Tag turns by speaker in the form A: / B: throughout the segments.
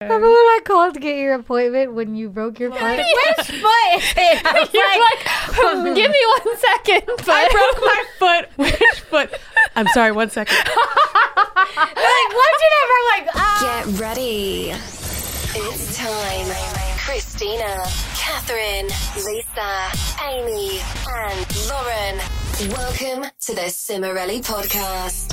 A: Remember when I called to get your appointment when you broke your foot? Which foot is it?
B: You're like, give me 1 second. But
C: I broke my foot. Which foot? I'm sorry, 1 second.
A: Like, what's your number? I'm like,
D: Get ready. It's time. Christina, Catherine, Lisa, Amy, and Lauren. Welcome to the Cimarelli Podcast.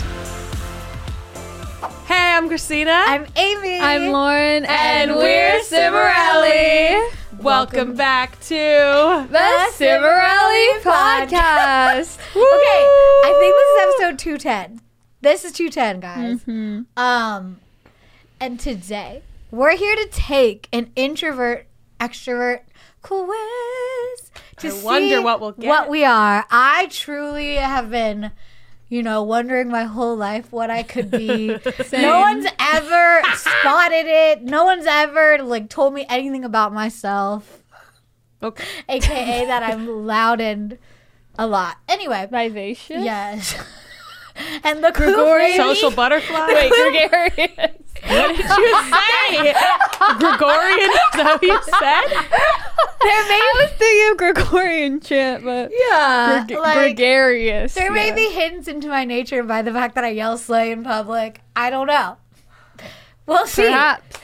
C: Hey, I'm Christina.
A: I'm Amy.
B: I'm Lauren,
C: and we're Cimarelli. Welcome back to
B: the Cimarelli Podcast.
A: Okay, I think this is episode 210. This is 210, guys.
B: Mm-hmm.
A: And today we're here to take an introvert-extrovert quiz to
C: I wonder
A: see
C: what we'll get.
A: what we are. I truly have been, wondering my whole life what I could be. No one's ever spotted it. No one's ever told me anything about myself.
C: Okay.
A: AKA that I'm loud and a lot. Anyway,
B: Vivacious?
A: yes. And the
B: Gregorian?
C: Social butterfly.
B: Wait, gregarious.
C: What did you say? Gregorian? Is that what you said?
B: I was thinking of Gregorian chant, but
A: Yeah.
B: gregarious.
A: There may be hints into my nature by the fact that I yell slay in public. I don't know. We'll see.
B: Perhaps.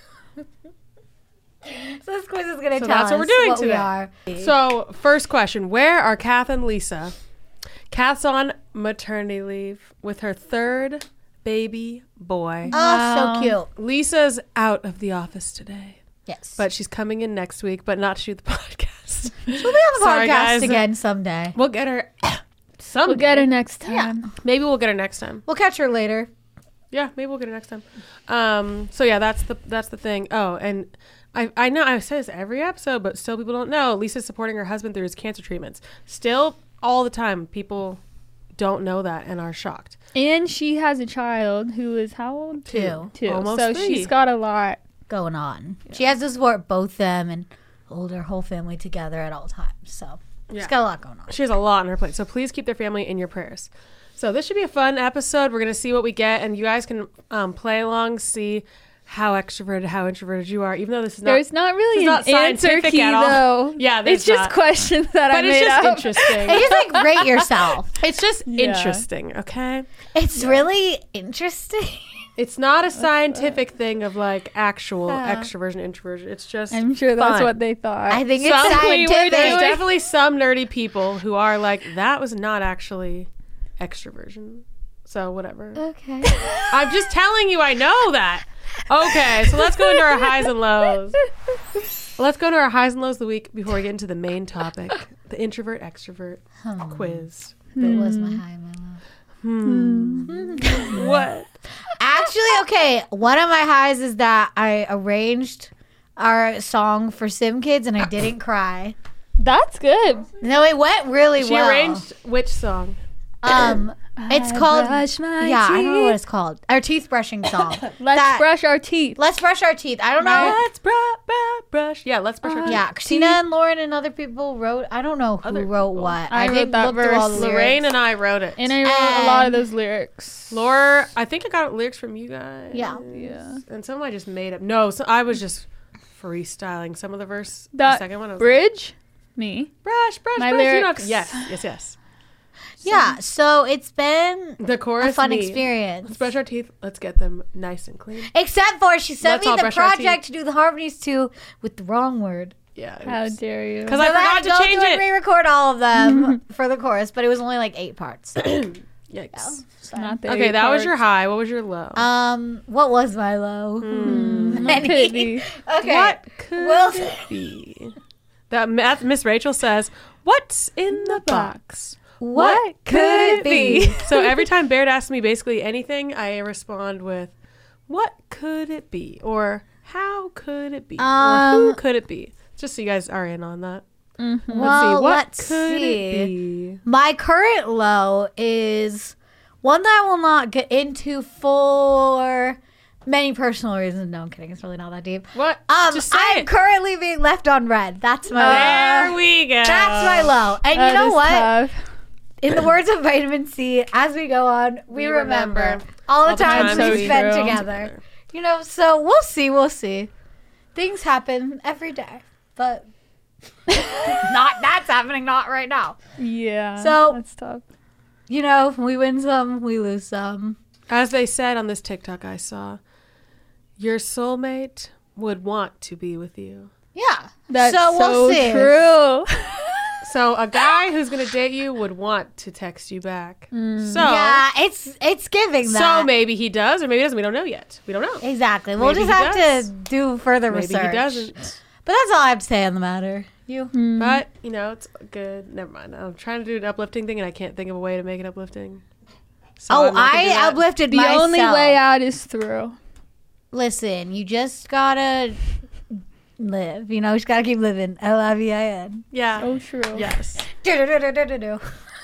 A: So this quiz is going to
C: So
A: tell
C: that's
A: us
C: what we're doing
A: what
C: today.
A: we are.
C: So, first question. Where are Kath and Lisa? Kath's on maternity leave with her third baby boy.
A: Oh, so cute.
C: Lisa's out of the office today,
A: Yes.
C: but she's coming in next week, but not to do the podcast.
A: she'll be on the
C: Sorry,
A: podcast
C: guys.
A: again someday.
C: We'll get her someday.
B: We'll get her next time.
C: Maybe we'll get her next time.
A: We'll catch her later.
C: Yeah, maybe we'll get her next time. So yeah, that's the thing. Oh, and I know I say this every episode, but still people don't know. Lisa's supporting her husband through his cancer treatments. Still, all the time, people don't know that and are shocked.
B: And she has a child who is how old?
A: 2.
C: Almost
B: so
C: 3.
B: she's got a lot.
A: Going on. Yeah. She has to support both them and hold her whole family together at all times. So she's got a lot going on.
C: She has a lot on her plate. So please keep their family in your prayers. So this should be a fun episode. We're going to see what we get. And you guys can play along, see how extroverted, how introverted you are. Even though this is
B: There's not really an answer
C: scientific
B: key,
C: at all.
B: though.
C: Yeah, there's
B: it's just
C: not.
B: questions that I
C: But
B: made
C: it's just
B: up.
C: interesting.
A: It's just rate yourself.
C: It's just
B: Yeah.
C: interesting, okay?
A: It's really interesting.
C: It's not a scientific thing of actual extroversion, introversion. It's just
B: I'm sure that's
C: fun.
B: what they thought.
A: I think it's
C: Some-
A: scientific.
C: There's definitely some nerdy people who are that was not actually extroversion. So whatever.
A: Okay.
C: I'm just telling you, I know that. Okay, so let's go into our highs and lows. Let's go to our highs and lows of the week before we get into the main topic, the introvert extrovert quiz.
A: It was my high and my low.
C: What?
A: Actually, okay, one of my highs is that I arranged our song for Sim Kids and I didn't cry.
B: That's good.
A: No, it went really
C: She
A: well.
C: arranged which song?
A: It's called
B: brush my
A: I don't know
B: teeth.
A: what it's called. Our teeth brushing song.
B: Let's brush our teeth.
A: Let's brush our teeth. I don't know.
C: Let's brush. Yeah, let's brush our teeth.
A: Yeah, Christina and Lauren and other people wrote. I don't know who
C: Other
A: wrote
C: people.
A: what.
B: I wrote
A: didn't
B: that
A: look through all the
B: verse.
A: lyrics.
C: Lorraine and I wrote it.
B: And I wrote a lot of those lyrics.
C: Laura, I think I got lyrics from you guys.
A: Yeah.
B: Yeah.
C: And some I just made up. No, so I was just freestyling some of the verse. The
B: That
C: second one I was
B: bridge? Me.
C: brush.
B: My
C: brush. You know-
B: lyrics.
C: yes.
A: Yeah, so it's been
C: The chorus.
A: a fun
C: me.
A: experience.
C: Let's brush our teeth. Let's get them nice and clean.
A: Except for she sent
C: Let's
A: me
C: all
A: the
C: brush our
A: project to do the harmonies to with the wrong word.
C: Yeah.
B: How dare you?
C: Because
A: So
C: I
A: I had
C: forgot to change
A: go through and
C: it.
A: re-record all of them for the chorus, but it was only 8 parts.
C: Yikes.
B: Not the
C: Okay,
B: eight
C: that was your
B: parts.
C: high. What was your low?
A: What was my low?
B: What could it be?
A: Okay.
C: What could
A: Well-
C: it be? That Miss Rachel says, "What's in the box?
A: What could it be?
C: So every time Baird asks me basically anything, I respond with, "What could it be?" or "How could it be?" or "Who could it be?" Just so you guys are in on that.
A: Well,
C: What
A: let's
C: could
A: see.
C: it be?
A: My current low is one that I will not get into for many personal reasons. No, I'm kidding. It's really not that deep.
C: What? Just say
A: I'm
C: it.
A: currently being left on red. That's my
C: There
A: low.
C: we go.
A: That's my low. And
B: That
A: you know
B: is
A: what?
B: tough.
A: In the words of Vitamin C, as we go on, we remember all the times
C: times
A: we
C: we
A: spent
B: grew
A: together. You know, so we'll see. Things happen every day, but that's happening not right now.
B: Yeah.
A: So-
B: that's tough.
A: You know, we win some, we lose some.
C: As they said on this TikTok I saw, your soulmate would want to be with you.
A: Yeah.
B: That's
A: so we'll see.
B: true.
C: So a guy who's going to date you would want to text you back. So,
A: Yeah, it's giving that.
C: so maybe he does or maybe he doesn't. We don't know yet. We don't know.
A: Exactly. We'll
C: Maybe
A: just
C: he
A: have
C: does.
A: to do further
C: Maybe
A: research.
C: he doesn't.
A: But that's all I have to say on the matter. You?
C: But, you know, it's good. Never mind. I'm trying to do an uplifting thing and I can't think of a way to make it uplifting. So
A: Oh,
C: I'm not gonna do
A: I
C: that.
A: uplifted
B: The
A: myself.
B: only way out is through.
A: Listen, you just gotta live. You know, you just gotta keep living. L-I-V-I-N.
C: Yeah.
B: Oh, true.
C: Yes.
A: Do-do-do-do-do-do.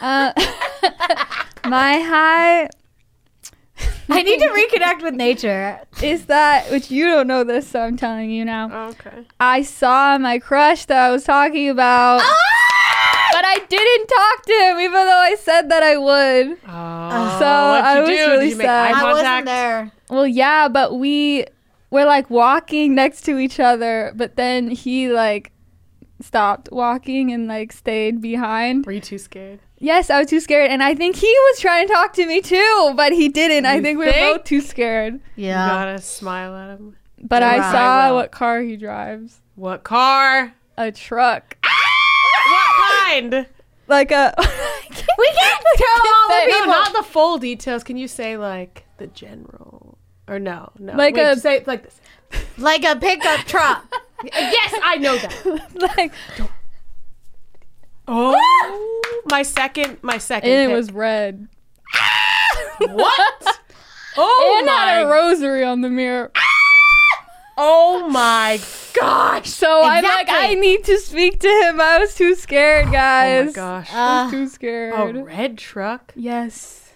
B: My high
A: I need to reconnect with nature.
B: is that, which you don't know this, so I'm telling you now.
C: Okay.
B: I saw my crush that I was talking about, but I didn't talk to him, even though I said that I would.
C: Oh,
B: So I was really
C: Did you make
B: sad.
C: eye
A: I wasn't
C: contact?
A: there.
B: Well, yeah, but we were like walking next to each other, but then he like stopped walking and like stayed behind.
C: Were you too scared?
B: Yes, I was too scared, and I think he was trying to talk to me too, but he didn't. I
C: You
B: think we were
C: think?
B: both too scared.
A: Yeah.
C: You gotta smile at him.
B: But I
A: Right.
B: saw
C: Well.
B: what car he drives.
C: What car?
B: A truck.
C: What kind?
B: Like a
A: We can't tell all the
B: No,
C: No,
A: people.
C: not the full details. Can you say like the general? Or no.
B: Like
C: Wait,
B: a-
C: say it like this.
A: Like a pickup truck.
C: Yes, I know that.
B: like
C: Oh, my second.
B: and it
C: pick.
B: was red.
C: What? Oh
B: And had a
C: my!
B: rosary on the mirror.
C: Oh my gosh!
B: So I'm like,
A: Exactly.
B: I need to speak to him. I was too scared,
C: Oh
B: guys.
C: my gosh!
B: I was too scared.
C: A red truck.
B: Yes.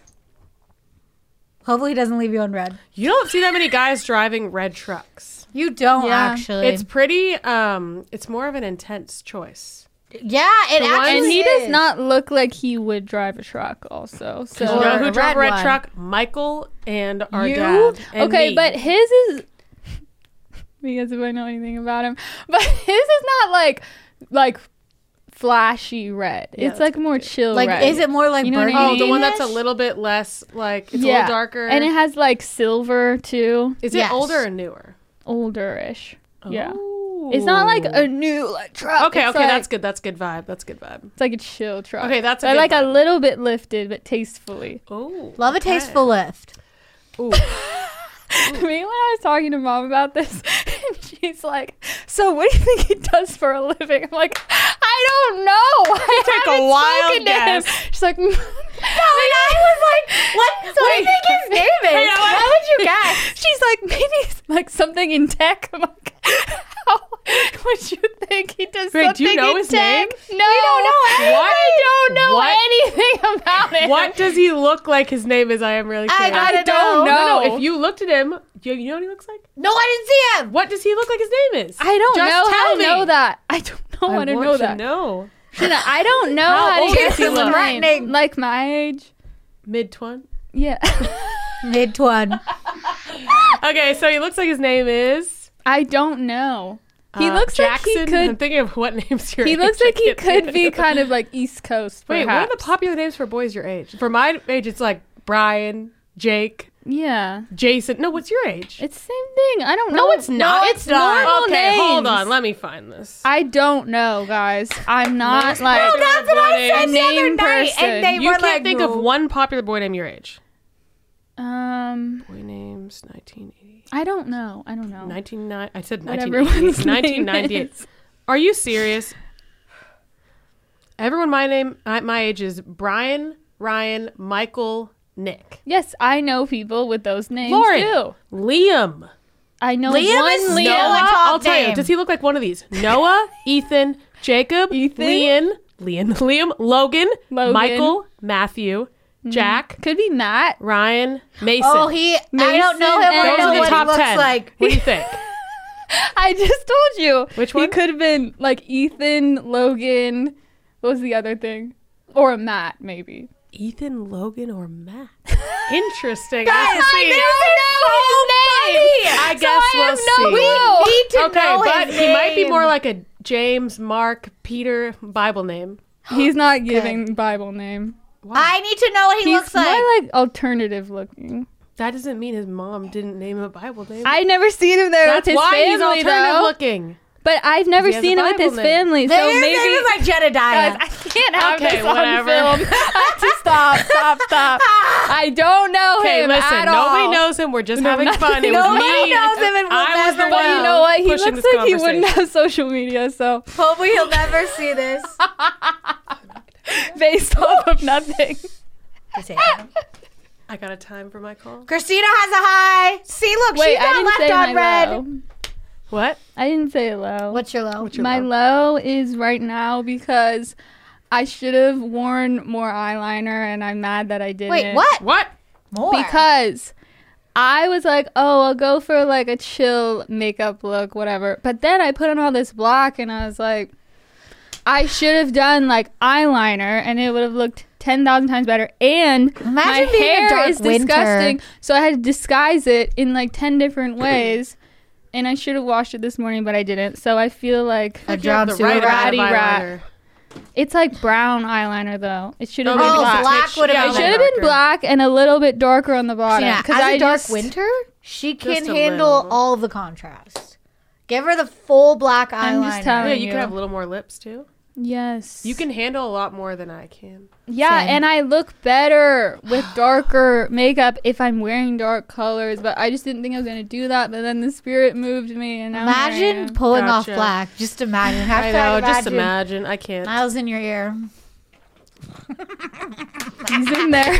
A: Hopefully he doesn't leave you on red.
C: You don't see that many guys driving red trucks.
A: You don't
B: Yeah.
A: actually.
C: It's pretty. It's more of an intense choice.
A: yeah, it
C: The one-
A: actually
B: And he
A: is.
B: does not look like he would drive a truck also. So
C: You know
A: Or
C: who
A: a
C: drove a
A: red
C: red
A: one.
C: truck? Michael and our
B: you?
C: dad. And
B: Okay,
C: me.
B: but his is because if I know anything about him. But his is not like flashy red.
C: Yeah,
B: It's like more chill
A: like,
B: red.
A: is it more like
B: You know what I
A: burgundy?
C: Oh, the one that's a
A: Burgundy-ish?
C: little bit less like it's a
B: yeah.
C: little darker.
B: And it has like silver too.
C: Is it
A: Yes.
C: older or newer?
B: Older-ish. Yeah.
C: Ooh.
B: It's not like a new like truck.
C: Okay,
B: It's
C: okay,
B: like,
C: that's good. That's good vibe. That's good vibe.
B: It's like a chill truck.
C: Okay, that's a
B: But
C: good
B: like a
C: vibe.
B: little bit lifted, but tastefully.
C: Oh,
A: Love a tasteful lift.
C: Ooh.
B: Me when I was talking to mom about this, and she's like, "So what do you think he does for a living?" I'm like, "I don't know. I
C: Take a
B: haven't
C: wild
B: spoken to him."
C: guess.
B: She's like,
A: No, and I was like, what do you think his name is?
C: Hey, I-
A: What would you guess?
B: She's like, maybe it's like something in tech. I'm like, how would you think he does
C: Wait, do
B: something
C: you know
B: in
C: his
B: tech?
C: name?
B: No, we don't know
C: anything. What?
B: I don't know
C: What?
B: anything about it.
C: What does he look like? His name is. I am really
A: I
C: curious.
A: gotta
B: I don't
A: know.
B: know.
C: No, if you looked at him, you know what he looks like?
A: No, I didn't see him.
C: What does he look like? His name is.
B: I don't
C: Just
B: know how
C: tell
B: to
C: me.
B: know that. I don't know how to
C: want
B: know that.
C: know.
B: Shana, I don't know
C: How
B: how,
C: old
B: to
C: does
B: guess
C: he
B: his
C: look?
B: name.
A: Threatening.
B: Like my age.
C: Mid-twen.
B: Yeah.
A: Mid-twen.
C: Okay, so he looks like his name is
B: I don't know. He looks
C: Jackson.
B: like he
C: I'm
B: could.
C: thinking of what names your
B: He
C: age.
B: looks
C: I
B: like he
C: can't think
B: could be
C: of.
B: kind of like East Coast.
C: Wait, what are the
B: perhaps.
C: popular names for boys your age? For my age, it's like Brian, Jake,
B: Yeah.
C: Jason. No, what's your age?
B: It's the same thing. I don't know.
C: No, it's not.
B: No, it's normal
C: Okay,
B: names.
C: hold on. Let me find this.
B: I don't know, guys. I'm not
C: Most
B: like
C: popular
A: that's what
C: boy
A: I
C: names.
A: said the other
B: name
A: night,
B: person.
A: and they
C: You
A: were
C: can't
A: like,
C: think of
A: no.
C: one popular boy name your age.
B: Boy
C: names 1980.
B: I don't know. I don't know.
C: 1990. I said
B: What
C: 1980.
B: everyone's name
C: 1998.
B: is.
C: Are you serious? Everyone my age is Brian, Ryan, Michael, Nick.
B: Yes, I know people with those names
C: Lauren.
B: too.
C: Liam.
B: I know
A: Liam
B: one
A: is
B: Liam.
A: Noah.
C: Noah.
A: top
C: I'll tell you.
A: name.
C: Does he look like one of these? Noah, Ethan, Jacob,
B: Ethan?
C: Liam, Logan,
B: Logan.
C: Michael, Matthew, Jack,
B: Could be Matt.
C: Ryan, Mason.
A: Oh, I don't know him.
B: Mason
A: I
B: and-
A: know
C: Those are
A: what
C: the top
A: he looks
C: 10.
A: like.
C: What do you think?
B: I just told you.
C: Which
B: He
C: one?
B: could have been like Ethan, Logan. What was the other thing? Or a Matt, maybe.
C: Ethan, Logan, or Matt. Interesting.
A: Guys,
C: I guess we'll see.
A: We need to know
C: but
A: his
C: he might be
A: name.
C: more like a James, Mark, Peter Bible name.
B: He's not giving Bible name.
A: I need to know what he
B: He's
A: looks like.
B: more like alternative looking.
C: That doesn't mean his mom didn't name him a Bible name.
B: I never seen him there
C: That's
B: with his
C: why
B: family
C: he's alternative
B: though.
C: looking.
B: But I've never
C: He has a
B: seen him with
C: Bible
B: his
C: name.
B: family, so
A: Their
B: maybe.
A: name is like
B: Guys,
A: Jedediah.
B: I can't have
C: Okay,
B: this
C: whatever.
B: on film. I have to stop. I don't know
C: Okay,
B: him
C: listen.
B: at
C: Nobody
B: all.
C: knows him. We're just
B: No,
C: having
B: nothing.
C: fun. It was
A: Nobody
C: me.
A: knows him and we'll
C: I was the
A: never
C: one.
A: know.
B: You know what? He
C: pushing
B: looks
C: this
B: like he wouldn't
C: conversation.
B: have social media, so
A: Hopefully he'll never see this.
B: based off of nothing.
C: I got a time for my call.
A: Christina has a high. See, look,
B: Wait,
A: she
B: I
A: got
B: didn't
A: left
B: say
A: on
B: my
A: red.
B: low.
C: What?
B: I didn't say low.
A: What's your low?
B: My low is right now because I should have worn more eyeliner, and I'm mad that I didn't.
A: Wait, what?
C: What?
A: More.
B: Because I was like, oh, I'll go for like a chill makeup look, whatever. But then I put on all this black, and I was like, I should have done like eyeliner, and it would have looked 10,000 times better. And
A: Imagine
B: my
A: being a
B: hair
A: dark
B: is
A: winter.
B: disgusting, so I had to disguise it in like 10 different ways. And I should have washed it this morning, but I didn't. So I feel like
A: A
C: You have
A: drown
C: the right amount of
B: ratty rat.
C: eyeliner.
B: it's like brown eyeliner though. It should have
C: Oh,
B: been
A: Oh,
B: black.
A: black would
C: Yeah,
A: have
B: It
A: been
B: should have
A: better.
B: been black and a little bit darker on the bottom.
A: Yeah,
B: Because
A: as
B: I
A: a dark
B: just,
A: winter, she can
C: Just a
A: handle
C: little.
A: all the contrast. Give her the full black
B: I'm
A: eyeliner.
B: just telling
C: Yeah,
B: you.
C: you could have a little more lips too.
B: Yes.
C: You can handle a lot more than I can.
B: Yeah,
A: Same.
B: and I look better with darker makeup if I'm wearing dark colors, but I just didn't think I was going to do that, but then the spirit moved me and now here I
A: Imagine
B: am.
A: pulling
C: Gotcha.
A: off black. Just imagine.
C: I
A: Hashtag
C: know,
A: imagine.
C: just imagine. I can't.
A: Miles in your ear.
B: He's in there.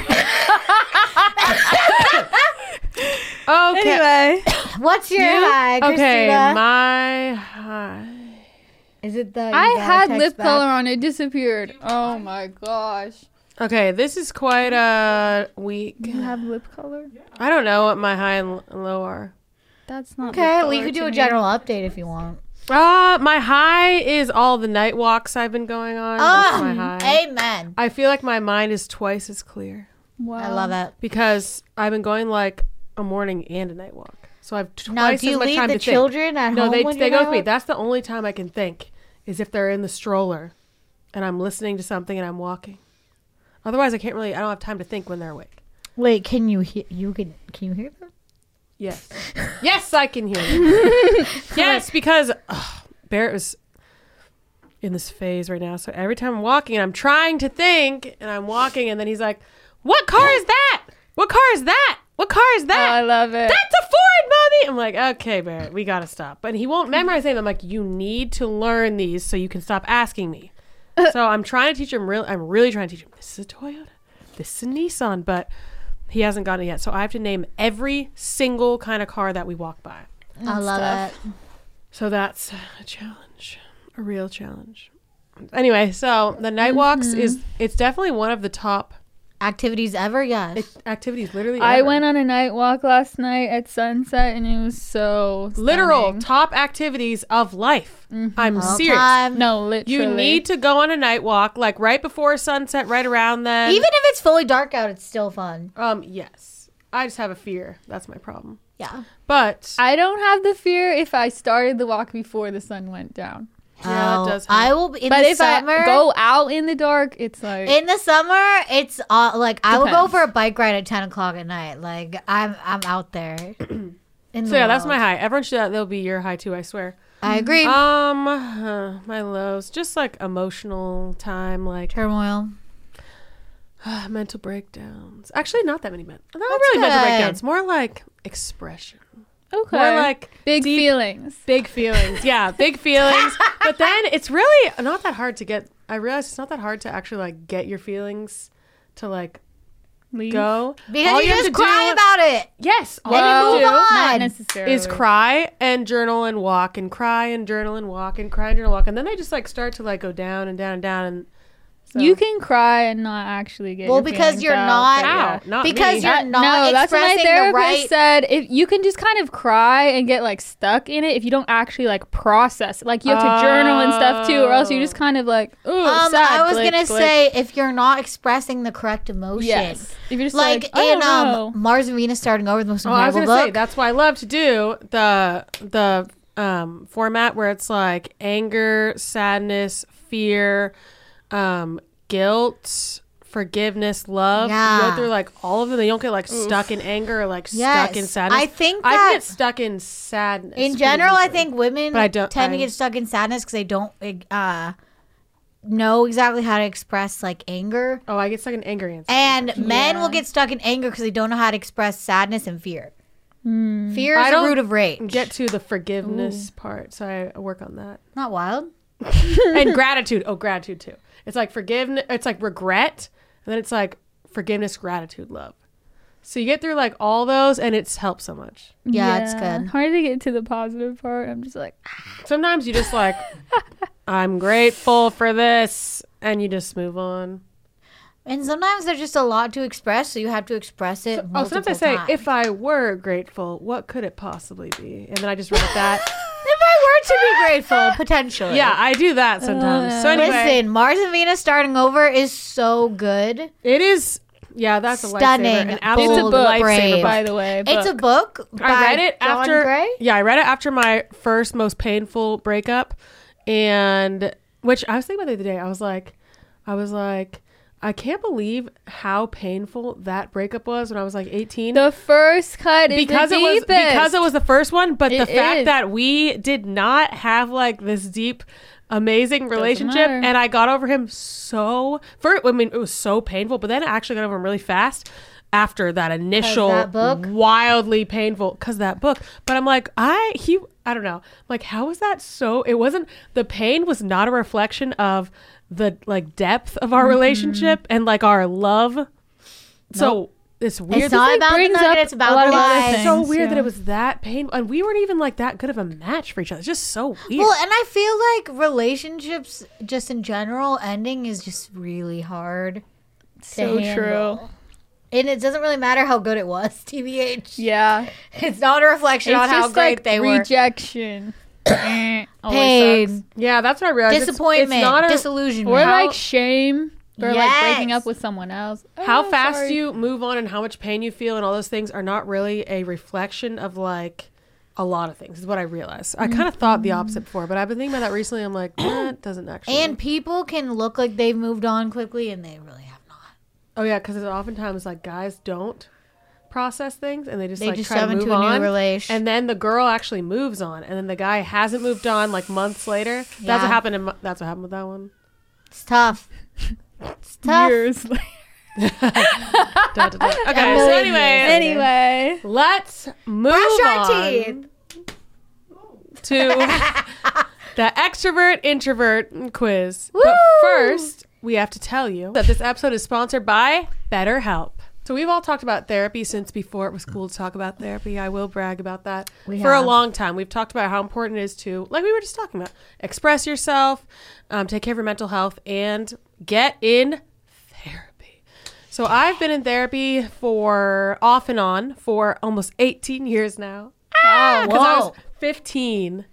C: Okay.
B: Anyway.
A: What's your high,
C: Okay,
A: Christina?
C: my high.
A: Is it the you
B: I
A: gotta
B: had
A: text
B: lip
A: back?
B: color on. It disappeared. Oh my gosh.
C: Okay, this is quite a week.
B: You have lip color?
C: I don't know what my high and low are.
B: That's not
A: Okay,
B: lip
A: well, you
B: color
A: could do
B: to
A: a
B: me.
A: general update if you want.
C: My high is all the night walks I've been going on. That's my high.
A: Amen.
C: I feel like my mind is twice as clear
B: Wow.
A: I love it.
C: because I've been going like a morning and a night walk. So I've
A: Now,
C: twice
A: do
C: as
A: you
C: much
A: leave
C: time
A: the
C: to
A: children at
C: think. No,
A: home
C: they
A: when
C: they
A: you're
C: go with me.
A: out?
C: That's the only time I can think is if they're in the stroller and I'm listening to something and I'm walking. Otherwise, I don't have time to think when they're awake.
A: Wait, can you hear? Can you hear them?
C: Yes. Yes, I can hear them. Yes, because Barrett was in this phase right now. So every time I'm walking and I'm trying to think and I'm walking and then he's like, what car is that? What car is that? What car is
B: Oh,
C: that?
B: I love it.
C: That's a Ford, Mommy. I'm like, okay, Barrett, we got to stop. But he won't memorize them. I'm like, you need to learn these so you can stop asking me. So I'm trying to teach him. I'm really trying to teach him. This is a Toyota. This is a Nissan. But he hasn't gotten it yet. So I have to name every single kind of car that we walk by.
A: I love
B: stuff.
A: it.
C: So that's a challenge, a real challenge. Anyway, so the night walks it's definitely one of the top
A: Activities ever? Yes.
C: activities. Literally,
B: I
C: ever.
B: went on a night walk last night at sunset and it was so
C: literal
B: stunning.
C: top activities of life. I'm
A: All
C: serious.
A: time.
B: No, literally.
C: You need to go on a night walk, like right before sunset, right around then.
A: Even if it's fully dark out, it's still fun.
C: Yes. I just have a fear. That's my problem.
A: Yeah.
C: But
B: I don't have the fear if I started the walk before the sun went down.
C: yeah, it does.
A: I will be in
B: But
A: the
B: if
A: summer.
B: I go out in the dark, it's like
A: in the summer, it's like I will go
B: Depends.
A: for a bike ride at 10 o'clock at night. Like I'm out there. In
C: so
A: the
C: yeah, that's
A: world.
C: my high. Everyone should. That'll be your high too. I swear.
A: I agree.
C: My lows, just like emotional time, like
A: Turmoil.
C: mental breakdowns. Actually, not that many not
A: That's
C: really mental
A: good.
C: breakdowns. More like expression.
B: okay.
C: More like
B: big
C: deep-
B: feelings.
C: big feelings. Yeah, big feelings. But then it's really not that hard to get. I realize it's not that hard to actually like get your feelings to like
B: Leave.
C: go.
A: Because
C: All
A: you
C: have
A: just
C: to
A: cry
C: do-
A: about it.
C: Yes. all
A: Then
C: you
A: you
C: have to
A: move
C: do
A: on.
B: Not necessarily.
C: is cry and journal and walk and cry and journal and walk and cry and journal and walk, and then they just like start to like go down and down and down, and So.
B: You can cry and not actually get
A: Well,
B: your
A: because
B: feelings
A: you're
B: out,
A: not-
B: but
C: Ow,
B: yeah.
C: not
A: because
C: me.
A: you're not
B: No, that's what my
A: expressing the
B: therapist
A: right.
B: said. If you can just kind of cry and get like stuck in it, if you don't actually like process, it. Like you have to journal and stuff too, or else you just kind of like, ooh, sad.
A: I was
B: glitch,
A: gonna
B: glitch.
A: say if you're not expressing the correct emotion.
B: yes. If you're just
A: Like
B: I
A: in
B: don't know.
A: Mars and Venus starting over, the most
C: Oh, I was
A: incredible
C: gonna say
A: book.
C: that's why I love to do the format where it's like anger, sadness, fear, guilt, forgiveness, love. You
A: Yeah.
C: go through like all of them. You don't get like stuck in anger or like
A: Yes.
C: stuck in sadness.
A: I think
C: I
A: that
C: get stuck in sadness.
A: in
C: pretty
A: general, I
C: easily.
A: think women
C: But I don't-
A: tend to
C: I-
A: get stuck in sadness because they don't know exactly how to express like anger.
C: Oh, I get stuck in anger answers.
A: And men
B: Yeah.
A: will get stuck in anger because they don't know how to express sadness and fear. Fear
C: I
A: is the
C: don't
A: root of rage.
C: get to the forgiveness part, so I work on that.
A: Not wild.
C: And gratitude. Oh, gratitude too. It's like forgiveness. It's like regret, and then it's like forgiveness, gratitude, love. So you get through like all those, and it's helped so much.
A: Yeah, it's good.
B: Hard to get to the positive part. I'm just like,
C: Sometimes you just like, I'm grateful for this, and you just move on.
A: And sometimes there's just a lot to express, so you have to express it.
C: Oh, sometimes I say, if I were grateful, what could it possibly be? And then I just write that.
A: if I were to be grateful, potentially.
C: Yeah, I do that sometimes. So anyway,
A: Listen, Mars and Venus starting over is so good.
C: it is. Yeah, that's a
A: Stunning,
C: lifesaver. An absolute
A: bold,
B: it's a book,
A: brave.
B: by the way.
A: It's a book.
C: I
A: by
C: read it
A: John
C: after.
A: Gray.
C: Yeah, I read it after my first most painful breakup, and which I was thinking about the other day. I was like, I can't believe how painful that breakup was when I was like 18.
B: The first cut is
C: because
B: the
C: it was
B: deepest.
C: because it was the first one, but the
B: It
C: fact
B: is.
C: that we did not have like this deep, amazing relationship,
B: matter.
C: and I got over him it was so painful, but then I actually got over him really fast after that initial
A: that book?
C: wildly painful that book. But I'm like, I don't know, like how was that so? It wasn't, the pain was not a reflection of the like depth of our relationship and like our love. So it's weird.
A: It's not
B: like
A: about the
B: brings
A: nugget,
B: up
A: it's about
B: a lot
A: the
B: of other
A: lies.
C: It's so
B: things,
C: weird that
B: yeah.
C: it was that painful, and we weren't even like that good of a match for each other. It's just so weird.
A: Well, and I feel like relationships, just in general, ending is just really hard.
B: So
A: handle.
B: true.
A: And it doesn't really matter how good it was, TBH.
B: Yeah.
A: It's not a reflection
B: It's
A: on how
B: just
A: great
B: like
A: they were.
B: rejection. Always sucks.
A: Pain,
C: yeah, that's what I realized.
A: disappointment,
C: It's not
A: disillusionment.
B: Or
C: How-
B: like shame. Or like breaking
A: Yes.
B: up with someone else.
C: how
B: Oh,
C: fast
B: sorry.
C: you move on and how much pain you feel and all those things are not really a reflection of like a lot of things, is what I realized. I kind of thought the opposite before, but I've been thinking about that recently. I'm like, that doesn't actually.
A: And people can look like they've moved on quickly, and they really have not.
C: oh yeah, because oftentimes like guys don't process things and they just
A: They
C: like
A: just
C: try to
A: jump
C: move
A: into a
C: on,
A: new relation.
C: and then the girl actually moves on, and then the guy hasn't moved on like months later. That's
A: Yeah.
C: what happened. That's what happened with that one.
A: It's tough. It's tough.
B: Years later.
C: Da, da, da. Okay,
A: A
C: so
A: million
C: anyway,
A: years.
B: Anyway.
C: let's move
A: Brush our
C: on
A: teeth.
C: to the extrovert introvert quiz.
A: Woo!
C: But first, we have to tell you that this episode is sponsored by BetterHelp. So we've all talked about therapy since before it was cool to talk about therapy. I will brag about that.
A: We
C: For a
A: have.
C: long time, we've talked about how important it is to, like we were just talking about, express yourself, take care of your mental health, and get in therapy. So I've been in therapy for off and on for almost 18 years now.
A: Oh,
C: Because I was
A: whoa.
C: 15.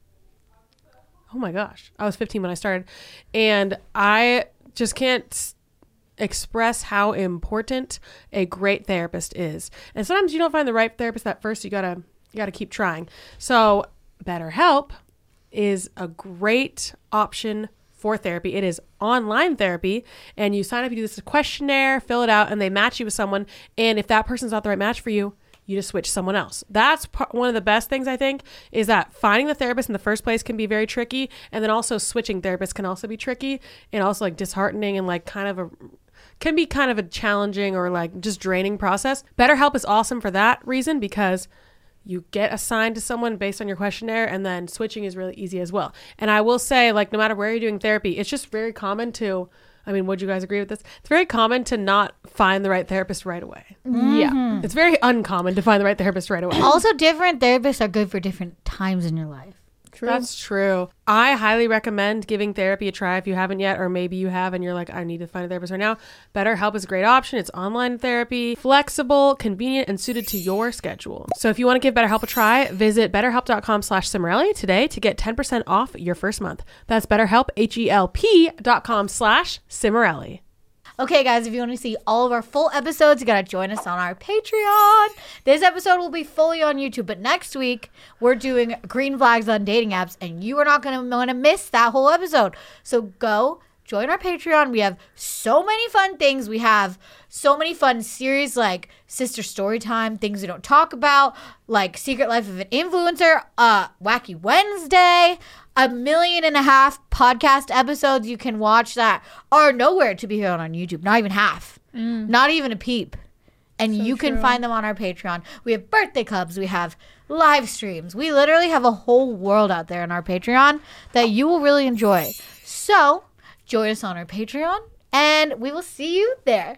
C: Oh my gosh. I was 15 when I started. And I just can't express how important a great therapist is. And sometimes you don't find the right therapist at first. You gotta keep trying. So BetterHelp is a great option for therapy. It is online therapy, and you sign up, you do this questionnaire, fill it out, and they match you with someone. And if that person's not the right match for you, you just switch someone else. That's one of the best things, I think, is that finding the therapist in the first place can be very tricky. And then also switching therapists can also be tricky and also like disheartening and like can be kind of a challenging or like just draining process. BetterHelp is awesome for that reason because you get assigned to someone based on your questionnaire, and then switching is really easy as well. And I will say, like, no matter where you're doing therapy, it's just very common to, I mean, would you guys agree with this? It's very common to not find the right therapist right away.
B: Yeah.
C: It's very uncommon to find the right therapist right away.
A: Also, different therapists are good for different times in your life.
B: True.
C: That's true. I highly recommend giving therapy a try if you haven't yet, or maybe you have and you're like, I need to find a therapist right now. BetterHelp is a great option. It's online therapy, flexible, convenient, and suited to your schedule. So if you want to give BetterHelp a try, visit betterhelp.com/Cimorelli today to get 10% off your first month. That's BetterHelp, HELP.com/Cimorelli.
A: Okay, guys, if you want to see all of our full episodes, you got to join us on our Patreon. This episode will be fully on YouTube, but next week, we're doing green flags on dating apps, and you are not going to want to miss that whole episode. So go join our Patreon. We have so many fun things. We have so many fun series like Sister Storytime, Things We Don't Talk About, like Secret Life of an Influencer, Wacky Wednesday, 1.5 million podcast episodes you can watch that are nowhere to be found on YouTube. Not even half. Not even a peep. And you can find them on our Patreon. We have birthday clubs. We have live streams. We literally have a whole world out there on our Patreon that you will really enjoy. So join us on our Patreon, and we will see you there.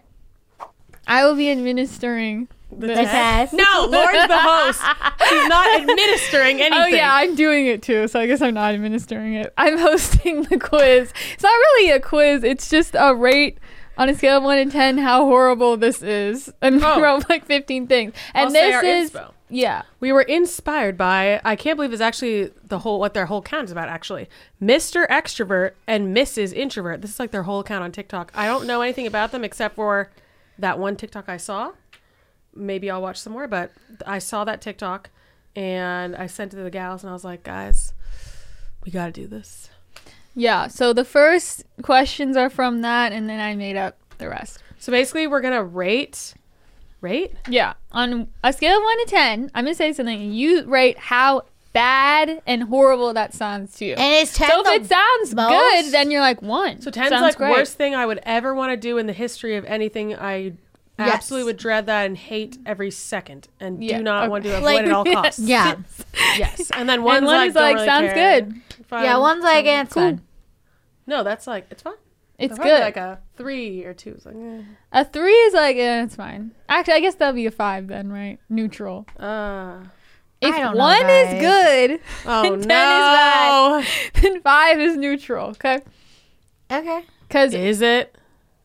B: I will be administering
C: The
B: this.
C: test? No, Lauren's the host. She's not administering anything.
B: Oh yeah, I'm doing it too, so I guess I'm not administering it. I'm hosting the quiz. It's not really a quiz, it's just a rate on a scale of 1 to 10 how horrible this is. And we wrote like 15 things. And
C: I'll say
B: this
C: our
B: is
C: inspo.
B: yeah.
C: We were inspired by, I can't believe it's actually what their whole account is about, actually. Mr. Extrovert and Mrs. Introvert. This is like their whole account on TikTok. I don't know anything about them except for that one TikTok I saw. Maybe I'll watch some more, but I saw that TikTok and I sent it to the gals and I was like, guys, we got to do this.
B: Yeah, so the first questions are from that, and then I made up the rest.
C: So basically we're going to rate?
B: Yeah, on a scale of 1 to 10, I'm going to say something, and you rate how bad and horrible that sounds to you.
A: And it's 10
B: so if it sounds
A: most?
B: good, then you're like 1.
C: So 10's
B: sounds
C: like
B: great.
C: worst thing I would ever want to do in the history of anything. I absolutely would dread that and hate every second and do not want to avoid at all costs.
A: Yeah.
C: Yes. And then one's
B: and one
C: like,
B: is like,
C: don't really
B: sounds
C: care.
B: good.
C: Fine.
A: Yeah, one's like, it's
B: Cool.
A: fun.
C: No, that's like, it's fine.
B: It's
C: Probably
B: good.
C: like a 3 or 2. It's like,
B: A 3 is like, it's fine. Actually, I guess that'll be a 5 then, right? Neutral. If
A: I don't know,
B: 1 is
A: guys.
B: good
C: oh
B: and 10
C: no.
B: is bad, then 5 is neutral, okay?
A: Okay.
B: Because,
C: Is it?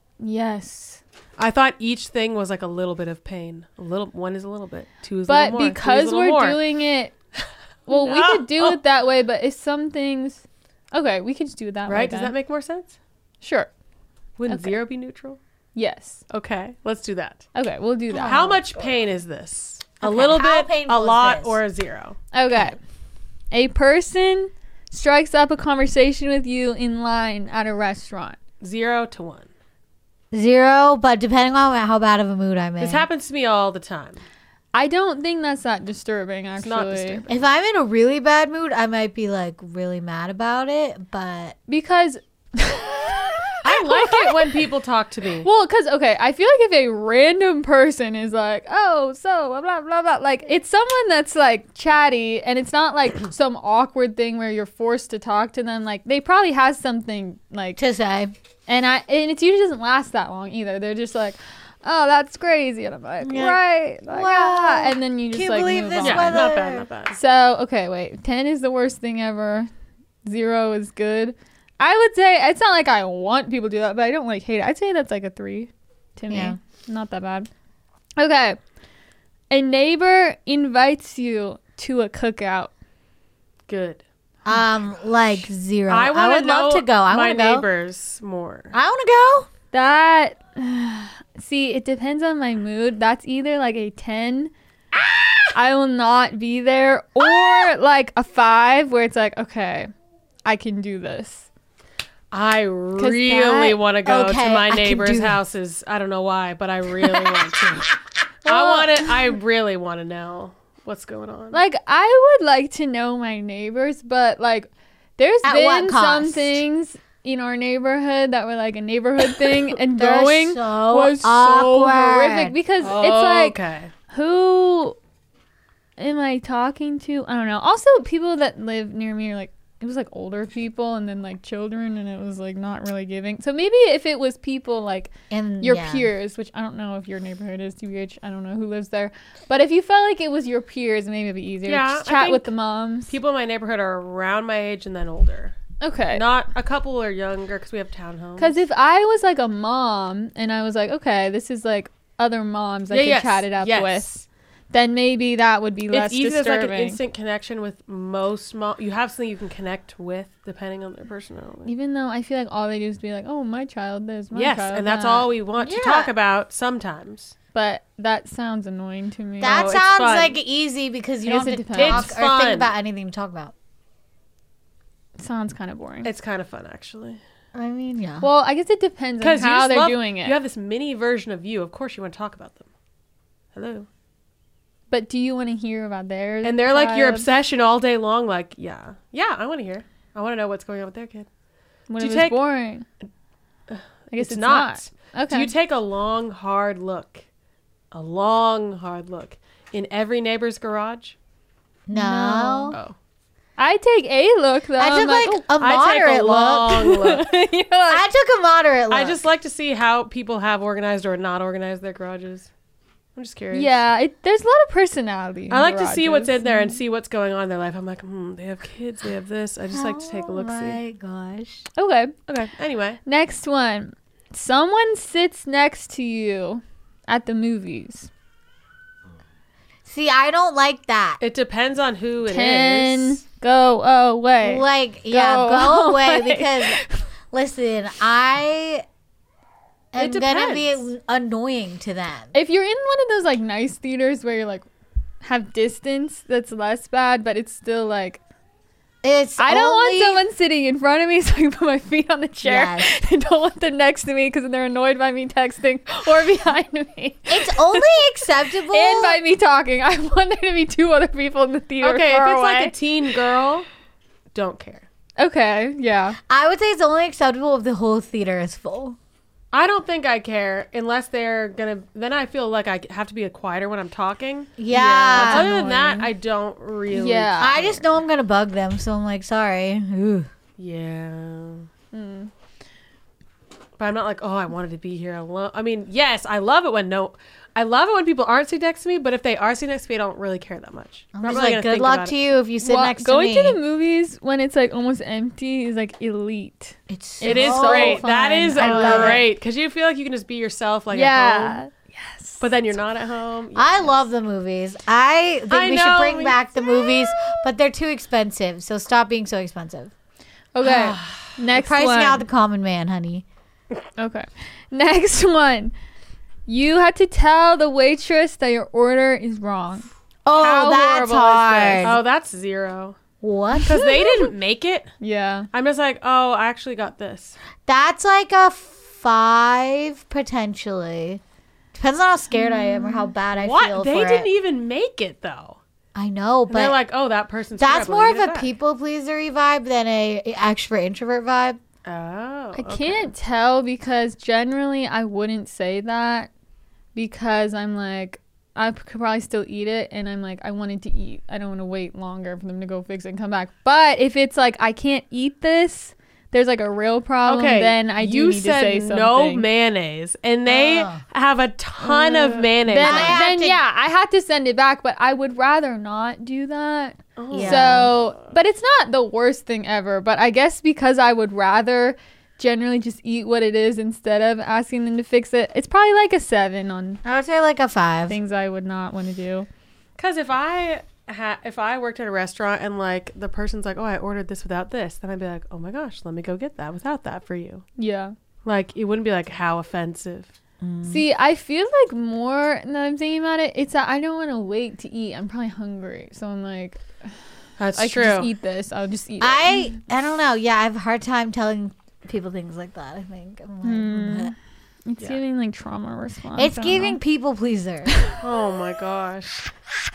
B: yes.
C: I thought each thing was like a little bit of pain. 1 is a little bit. 2 is a
B: But
C: little more. 3 is
B: because
C: a little
B: we're
C: more.
B: doing it, well, we could do it that way, but if some things, okay, we could just do it that way.
C: Right? Does
B: then.
C: that make more sense?
B: Sure.
C: Wouldn't
B: Okay.
C: 0 be neutral?
B: Yes.
C: Okay, let's do that.
B: Okay, we'll do that.
C: How much pain is this? A
A: Okay,
C: little
A: how
C: bit,
A: painful
C: a
A: is
C: lot,
A: this?
C: or a 0?
B: Okay. A person strikes up a conversation with you in line at a restaurant.
C: 0 to 1.
A: 0, but depending on how bad of a mood I'm in.
C: This happens to me all the time.
B: I don't think that's that disturbing, actually.
C: It's not disturbing.
A: If I'm in a really bad mood, I might be like really mad about it, but
B: Because,
C: I like it when people talk to me.
B: well, because, okay, I feel like if a random person is like, oh, so, blah, blah, blah, blah, like, it's someone that's, like, chatty, and it's not, like, some awkward thing where you're forced to talk to them. Like, they probably has something, like,
A: to say.
B: and it usually doesn't last that long either. They're just like, oh, that's crazy. And I'm like,
A: Yeah.
B: right. Like,
A: Wow.
B: ah. And then you just
A: Can't
B: like
A: believe
B: move
A: this
B: on.
C: Yeah,
A: weather.
C: not bad, not bad.
B: So, okay, wait. 10 is the worst thing ever. 0 is good. I would say, it's not like I want people to do that, but I don't like hate it. I'd say that's like a 3 to me.
A: Yeah.
B: Not that bad. Okay. A neighbor invites you to a cookout.
C: Good.
A: Like 0.
C: I
A: would love to go. I
C: my
A: want to go.
C: neighbors more.
A: I want to go.
B: That, see, it depends on my mood. That's either like a 10, I will not be there, or like a 5 where it's like, okay, I can do this.
C: I really
B: that-
C: want to go
A: okay,
C: to my
A: I can
C: neighbors'
A: do that.
C: houses. I don't know why, but I really want to. I really want to know what's going on.
B: Like, I would like to know my neighbors, but like, there's
A: At what
B: been some
A: cost?
B: things in our neighborhood that were like a neighborhood thing, and
A: They're
B: going
A: so
B: was so
A: awkward.
B: horrific because it's like,
C: okay.
B: who am I talking to? I don't know. Also, people that live near me are like it was like older people and then like children, and it was like not really giving. So maybe if it was people like
A: And
B: your
A: yeah.
B: peers, which I don't know if your neighborhood is TBH, I don't know who lives there, but if you felt like it was your peers, maybe it'd be easier.
C: Yeah,
B: Just
C: I
B: chat
C: think
B: with the moms.
C: People in my neighborhood are around my age and then older.
B: Okay.
C: Not a couple are younger because we have townhomes.
B: Because if I was like a mom and I was like, okay, this is like other moms I could chat it up with, then maybe that would be less
C: it's easy. There's
B: disturbing.
C: like an instant connection with most you have something you can connect with depending on their personality.
B: Even though I feel like all they do is be like, oh, my child this, my
C: Yes,
B: child
C: and that's
B: that.
C: all we want to
A: Yeah.
C: talk about sometimes.
B: But that sounds annoying to me.
A: That
C: it's
A: sounds
C: fun.
A: like easy because you
B: I
A: don't
B: guess
A: have
B: it
A: to
B: depends.
A: talk
C: It's
A: or think
C: fun.
A: about anything to talk about.
B: Sounds kind of boring.
C: It's kind of fun actually.
A: I mean, yeah.
B: Well, I guess it depends on how they're doing it.
C: You have this mini version of you. Of course, you want to talk about them. Hello.
B: But do you want to hear about theirs?
C: And they're like your
B: child?
C: obsession all day long. Like, yeah, I want to hear. I want to know what's going on with their kid.
B: When
C: Do
B: it
C: you
B: was
C: take-
B: boring. I guess
C: It's
B: it's
C: not.
B: Okay.
C: Do you take a long, hard look in every neighbor's garage?
A: no.
C: Oh,
B: I take a look though.
A: I
B: I'm
A: took like
B: oh,
A: a
C: I take
A: moderate
C: a
A: look.
C: long look.
B: you're like,
A: I took a moderate look.
C: I just like to see how people have organized or not organized their garages. I'm just curious.
B: yeah, there's a lot of personality. in
C: I like to see what's
B: garages.
C: in there and see what's going on in their life. I'm like, they have kids, they have this. I just like to take a look.
A: Oh
C: See.
A: my gosh.
B: Okay.
C: Okay. Anyway,
B: Next one. Someone sits next to you at the movies.
A: See, I don't like that.
C: it depends on who it is.
B: 10. Go away.
A: Like, yeah,
B: Go
A: go away
B: away.
A: because, listen, I am
C: It
A: gonna
C: depends.
A: be annoying to them.
B: If you're in one of those like nice theaters where you're like have distance, that's less bad, but it's still like
A: It's
B: I don't want
A: only-
B: someone sitting in front of me so I can put my feet on the chair.
A: Yes.
B: I don't want them next to me because they're annoyed by me texting or behind me.
A: It's only acceptable.
B: And by me talking. I want there to be two other people in the theater
C: Okay, if
B: far
C: it's
B: away.
C: like a teen girl, don't care.
B: Okay, yeah.
A: I would say it's only acceptable if the whole theater is full.
C: I don't think I care unless they're gonna. Then I feel like I have to be quieter when I'm talking.
A: Yeah.
C: Other than that, I don't really.
B: Yeah.
A: I just know I'm gonna bug them, so I'm like, sorry. Ooh.
C: Yeah.
B: Mm.
C: But I'm not like, oh, I wanted to be here alone. I mean, yes, I love it when people aren't sitting next to me. But if they are sitting next to me, I don't really care that much.
A: I'm
C: not
A: just
C: really
A: like,
C: gonna
A: good
C: think
A: luck
C: about
A: to
C: it.
A: you if you sit
B: Well,
A: next to
B: going
A: me.
B: to the movies when it's like almost empty is like elite.
A: It's
C: It is
A: so
C: great.
A: fun.
C: That is
A: I love it.
C: great because you feel like you can just be yourself, like at
B: Yeah.
C: home. But then you're not at home.
A: I love the movies. I think
C: I
A: we
C: know,
A: should bring
C: me
A: back the
C: too.
A: movies, but they're too expensive. So stop being so expensive.
B: Okay. Next
A: Pricing
B: one.
A: out the common man, honey.
B: Okay. Next one. You have to tell the waitress that your order is wrong.
A: Oh,
B: How
A: that's
B: horrible is
A: hard.
C: Oh, that's 0.
A: What?
C: Because they didn't make it.
B: Yeah.
C: I'm just like, oh, I actually got this.
A: That's like a 5 potentially. Depends on how scared I am or how bad I
C: What?
A: feel
C: They
A: for
C: didn't
A: it.
C: even make it though.
A: I know,
C: And they're
A: but
C: like, oh, that person's.
A: that's
C: screwed up,
A: more
C: let
A: of
C: me get
A: a
C: it back.
A: people pleasery vibe than a extrovert introvert vibe.
C: Oh,
B: I can't tell because generally I wouldn't say that because I'm like, I could probably still eat it and I'm like, I wanted to eat. I don't want to wait longer for them to go fix it and come back. But if it's like, I can't eat this, there's like a real problem,
C: Okay,
B: then I do
C: you
B: need to
C: said
B: say something.
C: no mayonnaise, and they
A: Oh.
C: have a ton of mayonnaise.
B: Then,
A: I have
B: then
A: to-
B: yeah, I have to send it back, but I would rather not do that.
A: Yeah.
B: So, but it's not the worst thing ever. But I guess because I would rather generally just eat what it is instead of asking them to fix it, it's probably like a 7 on
A: I would say like a 5.
B: things I would not want to do.
C: Because if I worked at a restaurant and like the person's like, oh, I ordered this without this, then I'd be like, oh my gosh, let me go get that without that for you.
B: Yeah.
C: Like it wouldn't be like how offensive.
B: See, I feel like more now I'm thinking about it, it's that I don't want to wait to eat. I'm probably hungry. So I'm like,
C: That's
B: I
C: true.
B: could just eat this. I'll just eat it.
A: I don't know. Yeah, I have a hard time telling people things like that, I think. I'm like,
B: It's
C: Yeah.
B: giving like trauma response.
A: it's
B: I don't
A: giving
B: know.
A: people pleaser.
C: Oh my gosh.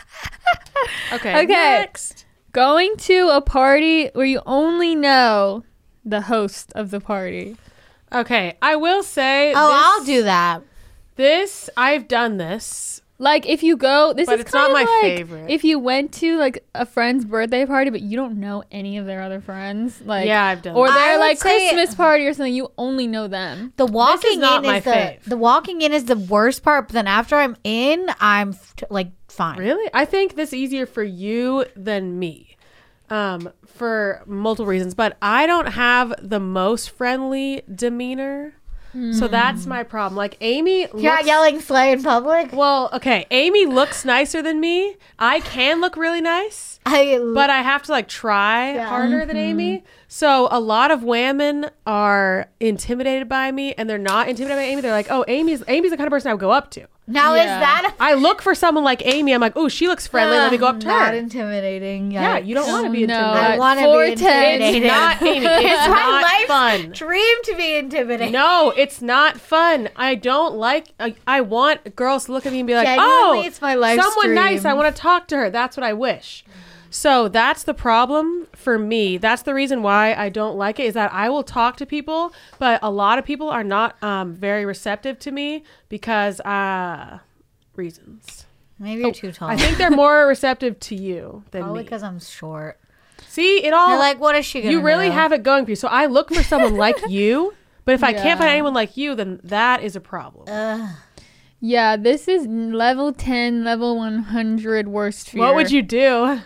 C: Okay.
B: Okay.
C: Next.
B: Going to a party where you only know the host of the party.
C: Okay, I will say.
A: Oh, I'll do that.
C: I've done this.
B: Like if you go, this
C: But
B: is
C: it's
B: kind
C: not
B: of
C: my
B: like
C: favorite.
B: if you went to like a friend's birthday party, but you don't know any of their other friends, like
C: Yeah, I've done
B: or
C: that.
A: I
B: their
A: would
B: like
A: say-
B: Christmas party or something, you only know them.
A: The walking
C: not
A: in
C: my
A: is
C: fave.
A: the walking in is the worst part. But then after I'm in, I'm like fine.
C: Really? I think this is easier for you than me, for multiple reasons. But I don't have the most friendly demeanor, so that's my problem. Like Amy,
A: You're not
C: looks,
A: yelling slay in public.
C: well, okay. Amy looks nicer than me. I can look really nice, but I have to like try harder than Amy. So a lot of women are intimidated by me, and they're not intimidated by Amy. They're like, oh, Amy's the kind of person I would go up to.
A: now
B: Yeah.
A: is that
C: I look for someone like Amy. I'm like, oh, she looks friendly. Let me go up to
A: not
C: her.
A: intimidating.
C: Yeah, you don't want to be
B: No,
C: intimidated.
A: I want to
B: 4'10".
A: be intimidated.
C: It's not, Amy. It's
A: It's my
C: not
A: life's
C: fun.
A: dream to be intimidated.
C: No, it's not fun. I don't like. I want girls to look at me and be like,
A: Genuinely,
C: "Oh,
A: it's my life's
C: someone
A: dream.
C: nice. I want to talk to her." That's what I wish. So that's the problem for me. That's the reason why I don't like it. Is that I will talk to people, but a lot of people are not very receptive to me because reasons.
A: Maybe you're too tall.
C: I think they're more receptive to you than
A: Probably
C: me.
A: because I'm short.
C: See, it all.
A: They're like, what is she gonna
C: You really
A: know?
C: have it going for you. So I look for someone like you, but if I can't find
B: Yeah.
C: anyone like you, then that is a problem.
B: Yeah, this is level 10, level 100 worst fear.
C: What would you do?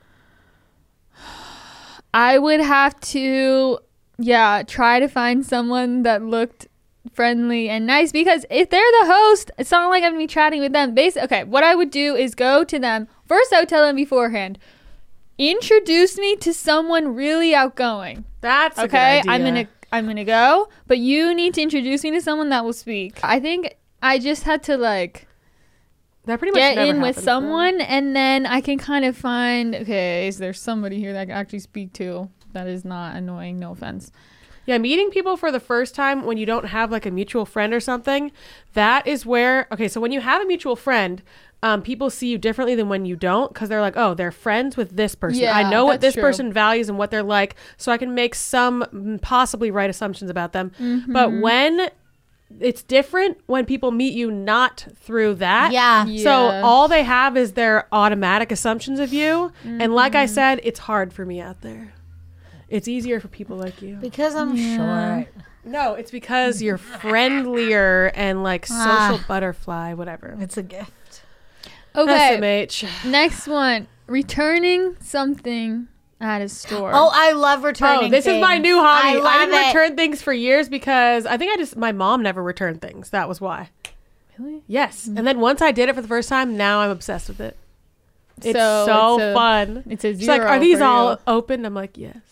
B: I would have to, try to find someone that looked friendly and nice, because if they're the host, it's not like I'm gonna be chatting with them. Okay, what I would do is go to them. First, I would tell them beforehand, introduce me to someone really outgoing.
C: That's a
B: Okay,
C: good idea.
B: I'm gonna go, but you need to introduce me to someone that will speak. I think I just had to like
C: That pretty much
B: get
C: never
B: in with
C: happens, though.
B: someone, and then I can kind of find, okay, is there somebody here that I can actually speak to that is not annoying? No offense.
C: Yeah, meeting people for the first time when you don't have like a mutual friend or something, that is where, okay, so when you have a mutual friend, people see you differently than when you don't, because they're like, oh, they're friends with this person.
B: Yeah,
C: I know what
B: that's
C: this
B: true.
C: person values and what they're like, so I can make some possibly right assumptions about them.
B: Mm-hmm.
C: But when it's different when people meet you not through that.
A: Yeah.
C: So
B: Yeah.
C: all they have is their automatic assumptions of you. And like I said, it's hard for me out there. It's easier for people like you.
A: Because I'm short.
C: No, it's because you're friendlier and like social butterfly, whatever.
A: It's a gift.
B: Okay,
C: SMH.
B: next one. Returning something at a store.
A: Oh, I love returning.
C: Oh, this is my
A: things.
C: new hobby.
A: I
C: I
A: love
C: didn't
A: it.
C: return things for years because I think my mom never returned things. That was why.
B: Really?
C: Yes. And then once I did it for the first time, now I'm obsessed with it. It's
B: So
C: so
B: it's a-
C: fun.
B: It's a
C: She's
B: zero.
C: like, are these
B: for
C: all
B: you.
C: open? I'm like, yes.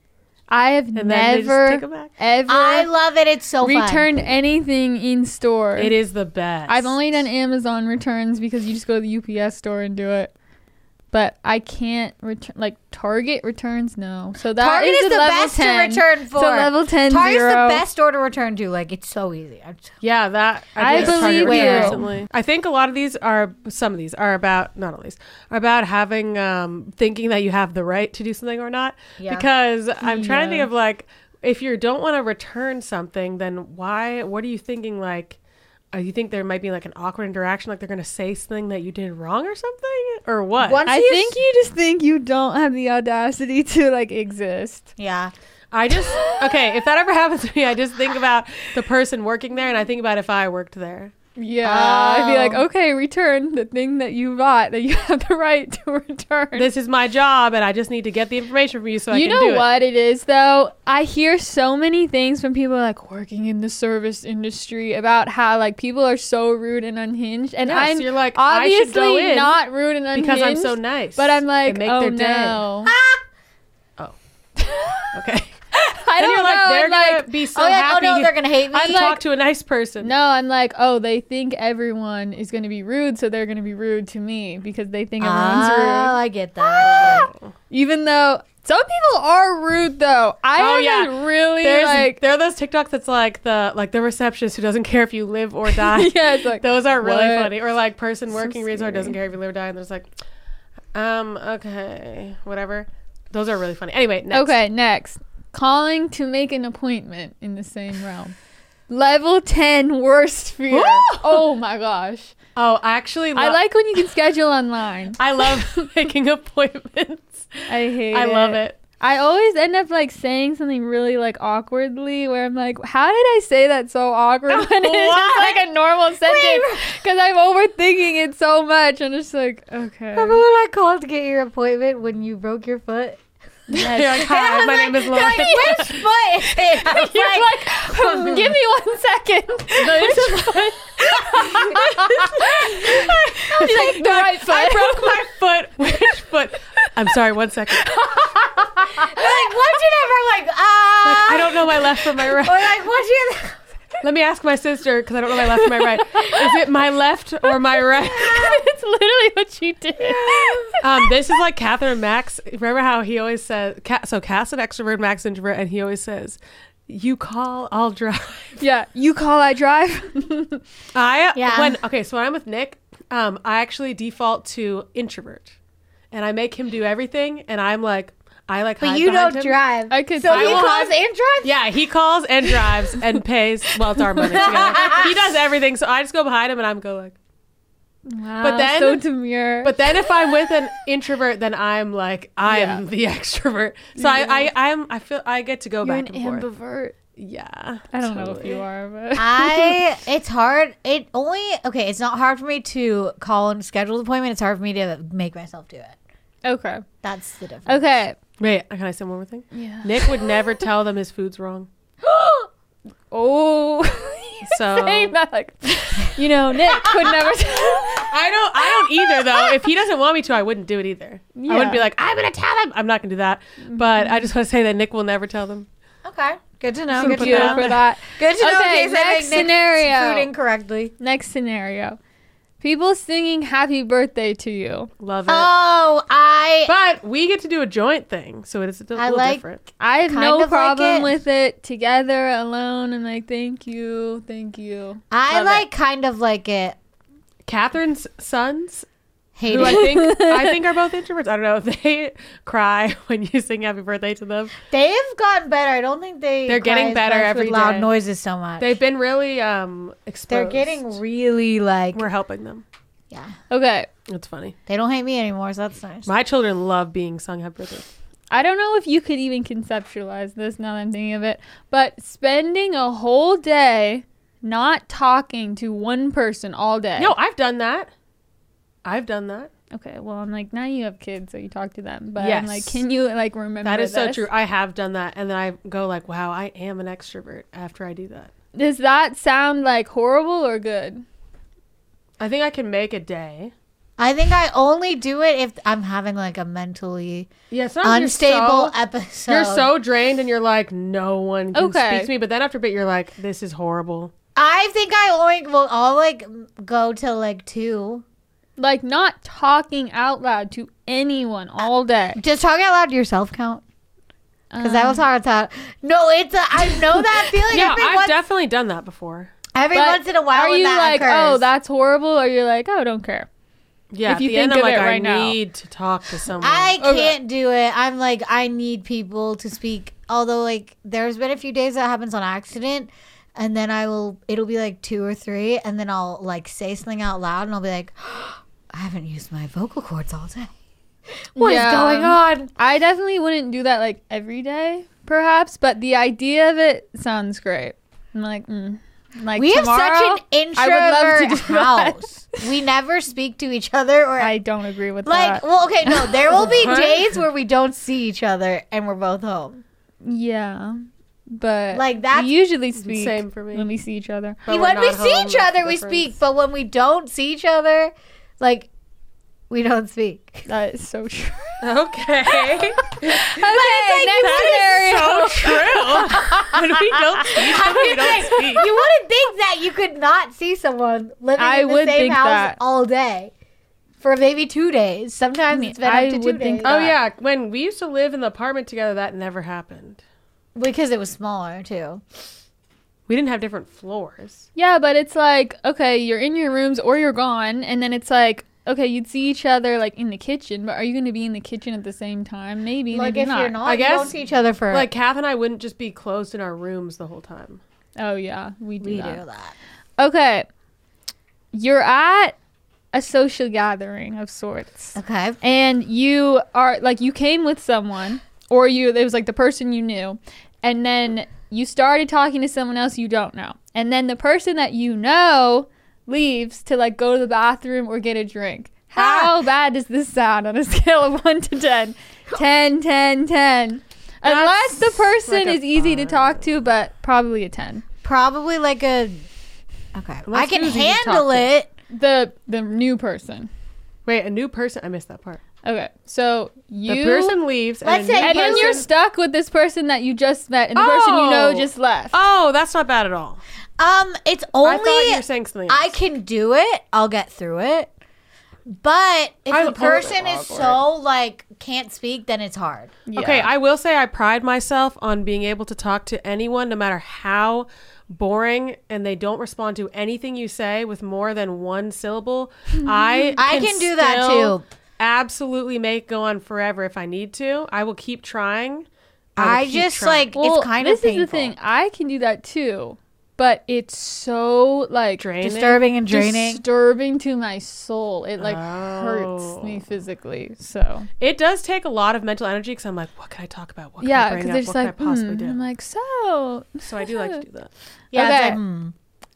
B: I have
C: And then they just take 'em
B: never,
C: back.
B: ever
A: I love it. It's so fun.
B: returned anything in store.
C: It is the best.
B: I've only done Amazon returns because you just go to the UPS store and do it. But I can't return, like Target returns, no. So that
A: Target
B: is
A: is
B: a
A: the
B: level
A: best
B: 10.
A: to return for.
B: So level 10
A: Target's
B: zero.
A: the best store to return to. Like, it's so easy.
C: Yeah, that
B: I
C: did a Target
B: believe
C: return
A: you.
C: recently. I think a lot of these are, some of these are about, not all these, are about having, thinking that you have the right to do something or not.
A: Yeah.
C: Because I'm trying to think
B: Yeah.
C: of like, if you don't want to return something, then why, what are you thinking like, you think there might be like an awkward interaction, like they're going to say something that you did wrong or something? Or what?
A: Once
B: I
A: you
B: think you just think you don't have the audacity to like exist.
A: Yeah.
C: I just, okay, if that ever happens to me, I just think about the person working there and I think about if I worked there.
B: Yeah, I'd be like,
A: Oh.
B: okay, return the thing that you bought that you have the right to return.
C: This is my job and I just need to get the information from you so I
B: You
C: can do
B: know what it is though? I hear so many things from people like working in the service industry about how like people are so rude and unhunhinged, and
C: Yeah, so
B: I'm
C: you're like, I should go
B: obviously
C: in
B: not rude and unhinged
C: because I'm so nice.
B: But I'm like,
C: and make
B: oh
C: their day.
B: no,
C: Okay.
B: I
C: And
B: don't
C: you're like,
B: know.
C: they're
B: I'm
C: gonna
B: like,
C: be so
A: Oh, yeah. Oh,
C: happy
A: no, they're going to hate me.
C: to talk to a nice person.
B: no, I'm like, oh, they think everyone is going to be rude, so they're going to be rude to me because they think everyone's rude.
A: I get that.
B: Even though some people are rude, though. I
C: Oh,
B: haven't really
C: There are
B: like.
C: those TikToks that's like the receptionist who doesn't care if you live or die.
B: Yeah, it's like
C: Those are really
B: what?
C: funny. Or like person
B: So
C: working reads or doesn't
B: scary.
C: care if you live or die, and there's like, okay, whatever. Those are really funny. Anyway, next.
B: Okay, next. Calling to make an appointment in the same realm. Level 10 worst fear. Oh my gosh.
C: Oh, I actually
B: I like when you can schedule online.
C: I love making appointments.
B: I hate
C: I love it.
B: I always end up like saying something really like awkwardly where I'm like, how did I say that so awkward when it's just like a normal sentence? Because I'm overthinking it so much. I'm just like, okay.
A: Remember when I called to get your appointment when you broke your foot?
C: You're like, hi, my name is Lauren.
A: Like, which foot is it? I was
B: You're like, give me 1 second. Which foot? She's like, the right foot.
C: I broke my foot. Which foot? I'm sorry, 1 second.
A: like, what's your number? Like,
C: I don't know my left from my right.
A: Or like, what's your...
C: Let me ask my sister because I don't know my left from my right. Is it my left or my right?
B: It's literally what she did.
C: This is like Catherine and Max. Remember how he always says, so Cass an extrovert, Max introvert, and he always says, you call, I'll drive.
B: Yeah, you call, I drive.
C: So when I'm with Nick, I actually default to introvert. And I make him do everything, and I'm like,
A: But
C: hide
A: you
C: behind
A: don't
C: him.
A: drive.
B: I could.
A: So
C: I
A: he
C: will
A: calls
C: hide-
A: and drives?
C: Yeah, he calls and drives and pays. Well, it's our money together. He does everything, so I just go behind him and I'm go like.
B: Wow,
C: But then-
B: so demure.
C: But then if I'm with an introvert, then I'm like I'm the extrovert. So I feel I get to go
B: you're
C: back
B: an
C: and forth.
B: ambivert.
C: Yeah,
B: I don't know if
C: totally.
B: you are, but
A: It's hard. It's not hard for me to call and schedule an appointment. It's hard for me to make myself do it.
B: okay.
A: That's the difference.
B: Okay.
C: Wait, can I say one more thing?
B: Yeah.
C: Nick would never tell them his food's wrong.
B: Oh.
C: So
B: Saying that, like, you know, Nick would never.
C: I don't either though. If he doesn't want me to, I wouldn't do it either. I wouldn't be
B: Yeah.
C: like, I'm gonna tell them. I'm not gonna do that. But I just want to say that Nick will never tell them.
A: Okay. Good to know.
C: So
A: Good
C: put
A: to
B: you
C: that
A: know.
C: out
B: for that.
A: Good to know.
B: Okay,
A: in case I make
B: next
A: Nick's
B: scenario.
A: Food incorrectly.
B: Next scenario. People singing happy birthday to you.
C: Love it.
A: Oh,
C: But we get to do a joint thing, so it's a little
A: like-
C: different.
B: I have
A: Kind
B: no
A: of like
B: problem
A: it.
B: with it. Together, alone, and like, thank you.
A: I
C: Love
A: like kind of like it.
C: Catherine's sons,
A: Hate
C: who
A: it.
C: I think are both introverts. I don't know. They cry when you sing happy birthday to them.
A: They've gotten better. I don't think they're
C: They're getting better every
A: with loud
C: day.
A: noises so much.
C: They've been really exposed.
A: They're getting really like
C: We're helping them.
A: yeah.
B: Okay.
C: It's funny.
A: They don't hate me anymore, so that's nice.
C: My children love being sung happy birthday.
B: I don't know if you could even conceptualize this now that I'm thinking of it, but spending a whole day not talking to one person all day.
C: No, I've done that.
B: Okay, well, I'm like, now you have kids, so you talk to them. But I'm
C: Yes.
B: like, can you, like, remember
C: That is so
B: this?
C: true. I have done that. And then I go like, wow, I am an extrovert after I do that.
B: Does that sound, like, horrible or good?
C: I think I can make a day.
A: I think I only do it if I'm having like a mentally
C: Yeah, sometimes
A: unstable episode.
C: You're so drained and you're like, no one can
B: Okay.
C: speak to me. But then after a bit, you're like, this is horrible.
A: I think I'll like go to like 2.
B: Like, not talking out loud to anyone all day.
A: Just talk out loud to yourself count. Because I will talk out loud. No, I know that feeling.
C: Yeah,
A: every
C: I've definitely done that before.
A: Every
B: But
A: once in a while
B: Are
A: when
B: you
A: that
B: like,
A: occurs.
B: oh, that's horrible? Or you're like, oh, don't care.
C: Yeah,
B: If you
C: at the end,
B: think
C: I'm
B: of
C: like,
B: it
C: I
B: right now.
C: need to talk to someone.
A: I
B: Okay.
A: can't do it. I'm like, I need people to speak. Although, like, there's been a few days that happens on accident, and then it'll be like 2 or 3, and then I'll like say something out loud, and I'll be like, I haven't used my vocal cords all day. What is
B: Yeah.
A: going on?
B: I definitely wouldn't do that, like, every day, perhaps. But the idea of it sounds great. I'm like, Like,
A: We have
B: tomorrow,
A: such an
B: I would love to
A: introvert
B: do that.
A: house. We never speak to each other, or
B: I don't agree with
A: like.
B: that.
A: Well, okay, no. There will be
C: What?
A: days where we don't see each other, and we're both home.
B: Yeah. But
A: Like, that's-
B: we usually speak
C: Same for me.
B: when we see each other.
C: But
A: when
C: we're
A: we
C: not
A: see
C: home,
A: each
C: that's
A: other,
C: the
A: we
C: difference.
A: speak. But when we don't see each other, like, we don't speak.
B: That is so true.
C: Okay.
B: Okay, next scenario.
C: so true. When we don't see each other, we don't speak.
A: You wouldn't think that you could not see someone living
B: I
A: in the
B: would
A: same
B: think
A: house
B: that.
A: all day for maybe 2 days. Sometimes it's been
B: I
A: up to 2
B: would
A: days
B: think
C: Oh
B: that.
C: yeah, when we used to live in the apartment together, that never happened.
A: because it was smaller too.
C: We didn't have different floors.
B: Yeah, but it's like, okay, you're in your rooms or you're gone, and then it's like, okay, you'd see each other like in the kitchen, but are you going to be in the kitchen at the same time? Maybe,
A: Like
B: maybe
A: if
B: not.
A: you're not,
C: I
A: you don't
C: guess,
A: see each other for
C: Like Kath and I wouldn't just be closed in our rooms the whole time.
B: Oh yeah, we do
A: we
B: that.
A: do that.
B: Okay, you're at a social gathering of sorts.
A: Okay.
B: And you are like, you came with someone, or it was like the person you knew, and then you started talking to someone else you don't know, and then the person that you know leaves to like go to the bathroom or get a drink. How bad does this sound on a scale of 1 to 10? 10, 10, 10. Unless the person
C: like a
B: is easy to
C: 5.
B: talk to, but probably a 10.
A: Probably like a. Okay.
C: Unless
A: I can
C: who's easy to talk
A: handle
C: to.
A: it.
B: The new person.
C: Wait, a new person? I missed that part.
B: Okay, so you.
C: The person leaves.
A: Let's
C: and a new
A: say-
B: And then you're
C: person-
B: stuck with this person that you just met, and the person you know
C: Oh.
B: just left.
C: Oh, that's not bad at all.
A: It's
C: I thought you
A: only
C: were saying something else.
A: I can do it. I'll get through it. But if
C: I'm
A: the person
C: totally
A: is so like can't speak, then it's hard.
B: Yeah.
C: Okay, I will say I pride myself on being able to talk to anyone, no matter how boring, and they don't respond to anything you say with more than one syllable. I
A: can do that
C: still
A: too.
C: Absolutely make go on forever if I need to. I will keep trying. will
A: I
C: keep
A: just
C: trying.
A: like
B: Well,
A: it's kind
B: this
A: of painful.
B: is the thing. I can do that too, but it's so like
C: Draining.
A: Disturbing and draining.
B: disturbing to my soul. It like hurts me physically. So
C: It does take a lot of mental energy because I'm like, what can I talk about? What can I
B: yeah,
C: bring
B: because
C: up?
B: they're just
C: What
B: like,
C: can I possibly do?
B: I'm like, so
C: So I do like to do that.
A: Yeah,
B: Okay.
A: it's like,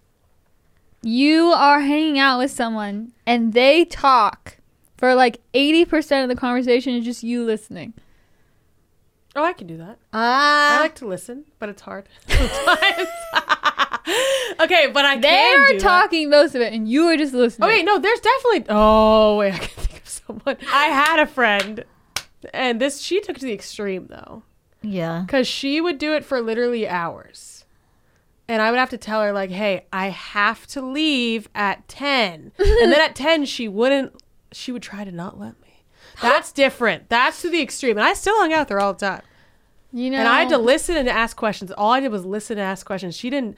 B: you are hanging out with someone and they talk for like 80% of the conversation is just you listening.
C: Oh, I can do that. I
A: uh,
C: like to listen, but it's hard sometimes. Okay, but I
B: They
C: can
B: are
C: do that.
B: talking most of it and you are just listening.
C: Okay, no, there's definitely. Oh wait, I can think of someone. I had a friend, and she took it to the extreme though,
A: yeah.
C: because she would do it for literally hours, and I would have to tell her like, "Hey, I have to leave at 10," and then at 10 she wouldn't. She would try to not let me. That's different. That's to the extreme, and I still hung out with her all the time.
B: You know,
C: And I had to listen and ask questions. All I did was listen and ask questions. She didn't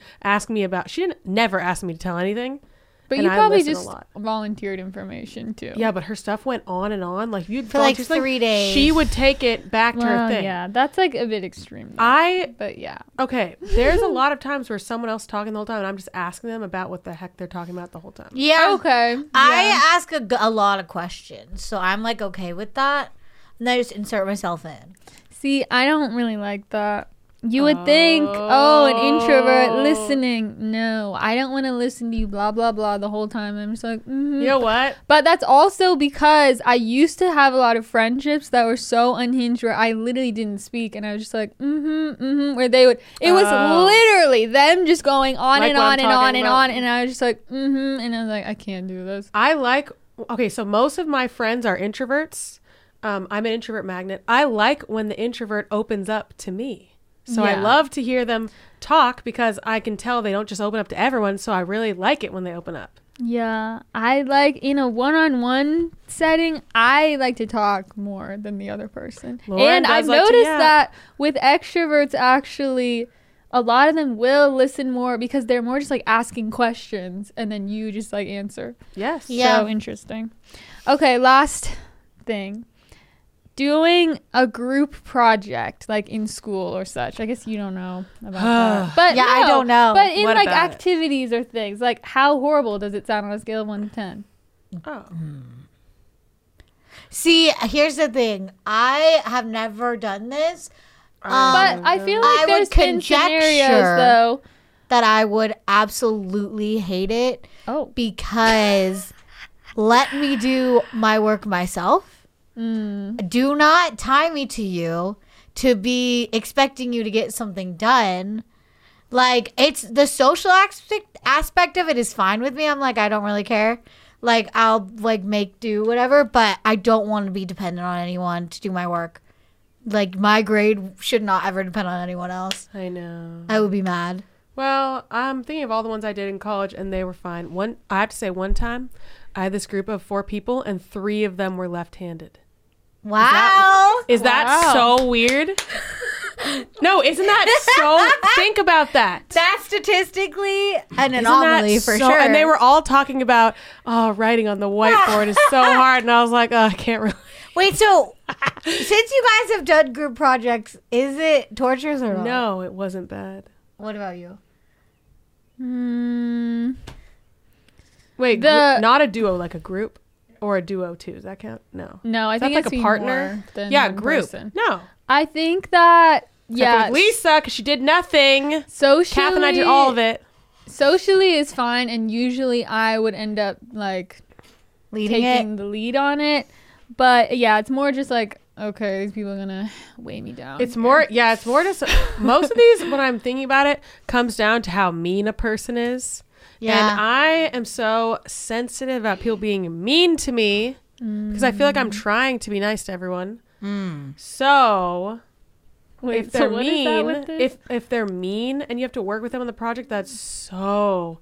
C: never ask me to tell anything.
B: but
C: and
B: you
C: I
B: probably
C: listen a
B: just
C: lot.
B: volunteered information too.
C: Yeah, but her stuff went on and on. Like you'd
A: For like 3 days.
C: She would take it back to her
B: Well,
C: thing.
B: yeah, that's like a bit extreme. Though. But yeah.
C: Okay, there's a lot of times where someone else talking the whole time and I'm just asking them about what the heck they're talking about the whole time.
A: Yeah.
B: Okay.
A: I ask a lot of questions, so I'm like okay with that, and I just insert myself in.
B: See, I don't really like that. You would think, oh, an introvert listening. No, I don't want to listen to you, blah, blah, blah, the whole time. I'm just like,
C: You know what?
B: But that's also because I used to have a lot of friendships that were so unhinged where I literally didn't speak. And I was just like, where they would, it was literally them just going on
C: Like
B: and
C: what I'm
B: on and on
C: talking
B: and
C: about.
B: on. And I was just like, and I was like, I can't do this.
C: Okay, so most of my friends are introverts. I'm an introvert magnet. I like when the introvert opens up to me. So I
B: Yeah.
C: love to hear them talk because I can tell they don't just open up to everyone. So I really like it when they open up.
B: Yeah, I like in a one-on-one setting, I like to talk more than the other person.
C: Lauren
B: And
C: does
B: I've
C: like to
B: noticed
C: yap.
B: that with extroverts, actually, a lot of them will listen more because they're more just like asking questions and then you just like answer.
C: Yes.
A: Yeah.
B: So interesting. Okay, last thing. Doing a group project like in school or such. I guess you don't know about that. But
A: Yeah, I
B: no,
A: don't know.
B: But in
C: What
B: like
C: about it?
B: activities or things, like how horrible does it sound on a scale of 1 to 10?
C: Oh.
A: See, here's the thing. I have never done this.
B: But I feel like
A: I
B: there's
A: would
B: been scenarios
A: conjecture
B: though.
A: that I would absolutely hate it
B: Oh.
A: because let me do my work myself. Do not tie me to you to be expecting you to get something done. Like, it's the social aspect of it is fine with me. I'm like, I don't really care. Like, I'll like make do whatever, but I don't want to be dependent on anyone to do my work. Like, my grade should not ever depend on anyone else.
C: I know.
A: I would be mad.
C: Well, I'm thinking of all the ones I did in college and they were fine. I have to say one time I had this group of 4 people and 3 of them were left-handed.
A: Wow.
C: Is that so weird? No, isn't that so? Think about that.
A: That's statistically an
C: Isn't
A: anomaly
C: that
A: for
C: so-
A: sure.
C: And they were all talking about, writing on the whiteboard is so hard. And I was like, I can't really.
A: Wait, so since you guys have done group projects, is it torturous or not?
C: No, it wasn't bad.
A: What about you?
B: Hmm.
C: Wait,
B: The-
C: not a duo, like a group or a duo too. Does that count? No.
B: No, I
C: Is
B: think
C: that like
B: it's
C: a partner?
B: than
C: Yeah,
B: one
C: group.
B: person.
C: No.
B: I think that
C: Yeah. Lisa, because she did nothing.
B: socially,
C: Kath and I did all of it.
B: Socially is fine, and usually I would end up like
A: Leading
B: taking
A: it.
B: the lead on it. But yeah, it's more just like, okay, these people are gonna weigh me down.
C: It's more, yeah, it's more just, most of these, when I'm thinking about it, comes down to how mean a person is.
A: Yeah.
C: And I am so sensitive about people being mean to me because I feel like I'm trying to be nice to everyone. So
B: Wait,
C: if they're
B: what is that with
C: mean,
B: this?
C: if they're mean and you have to work with them on the project, that's so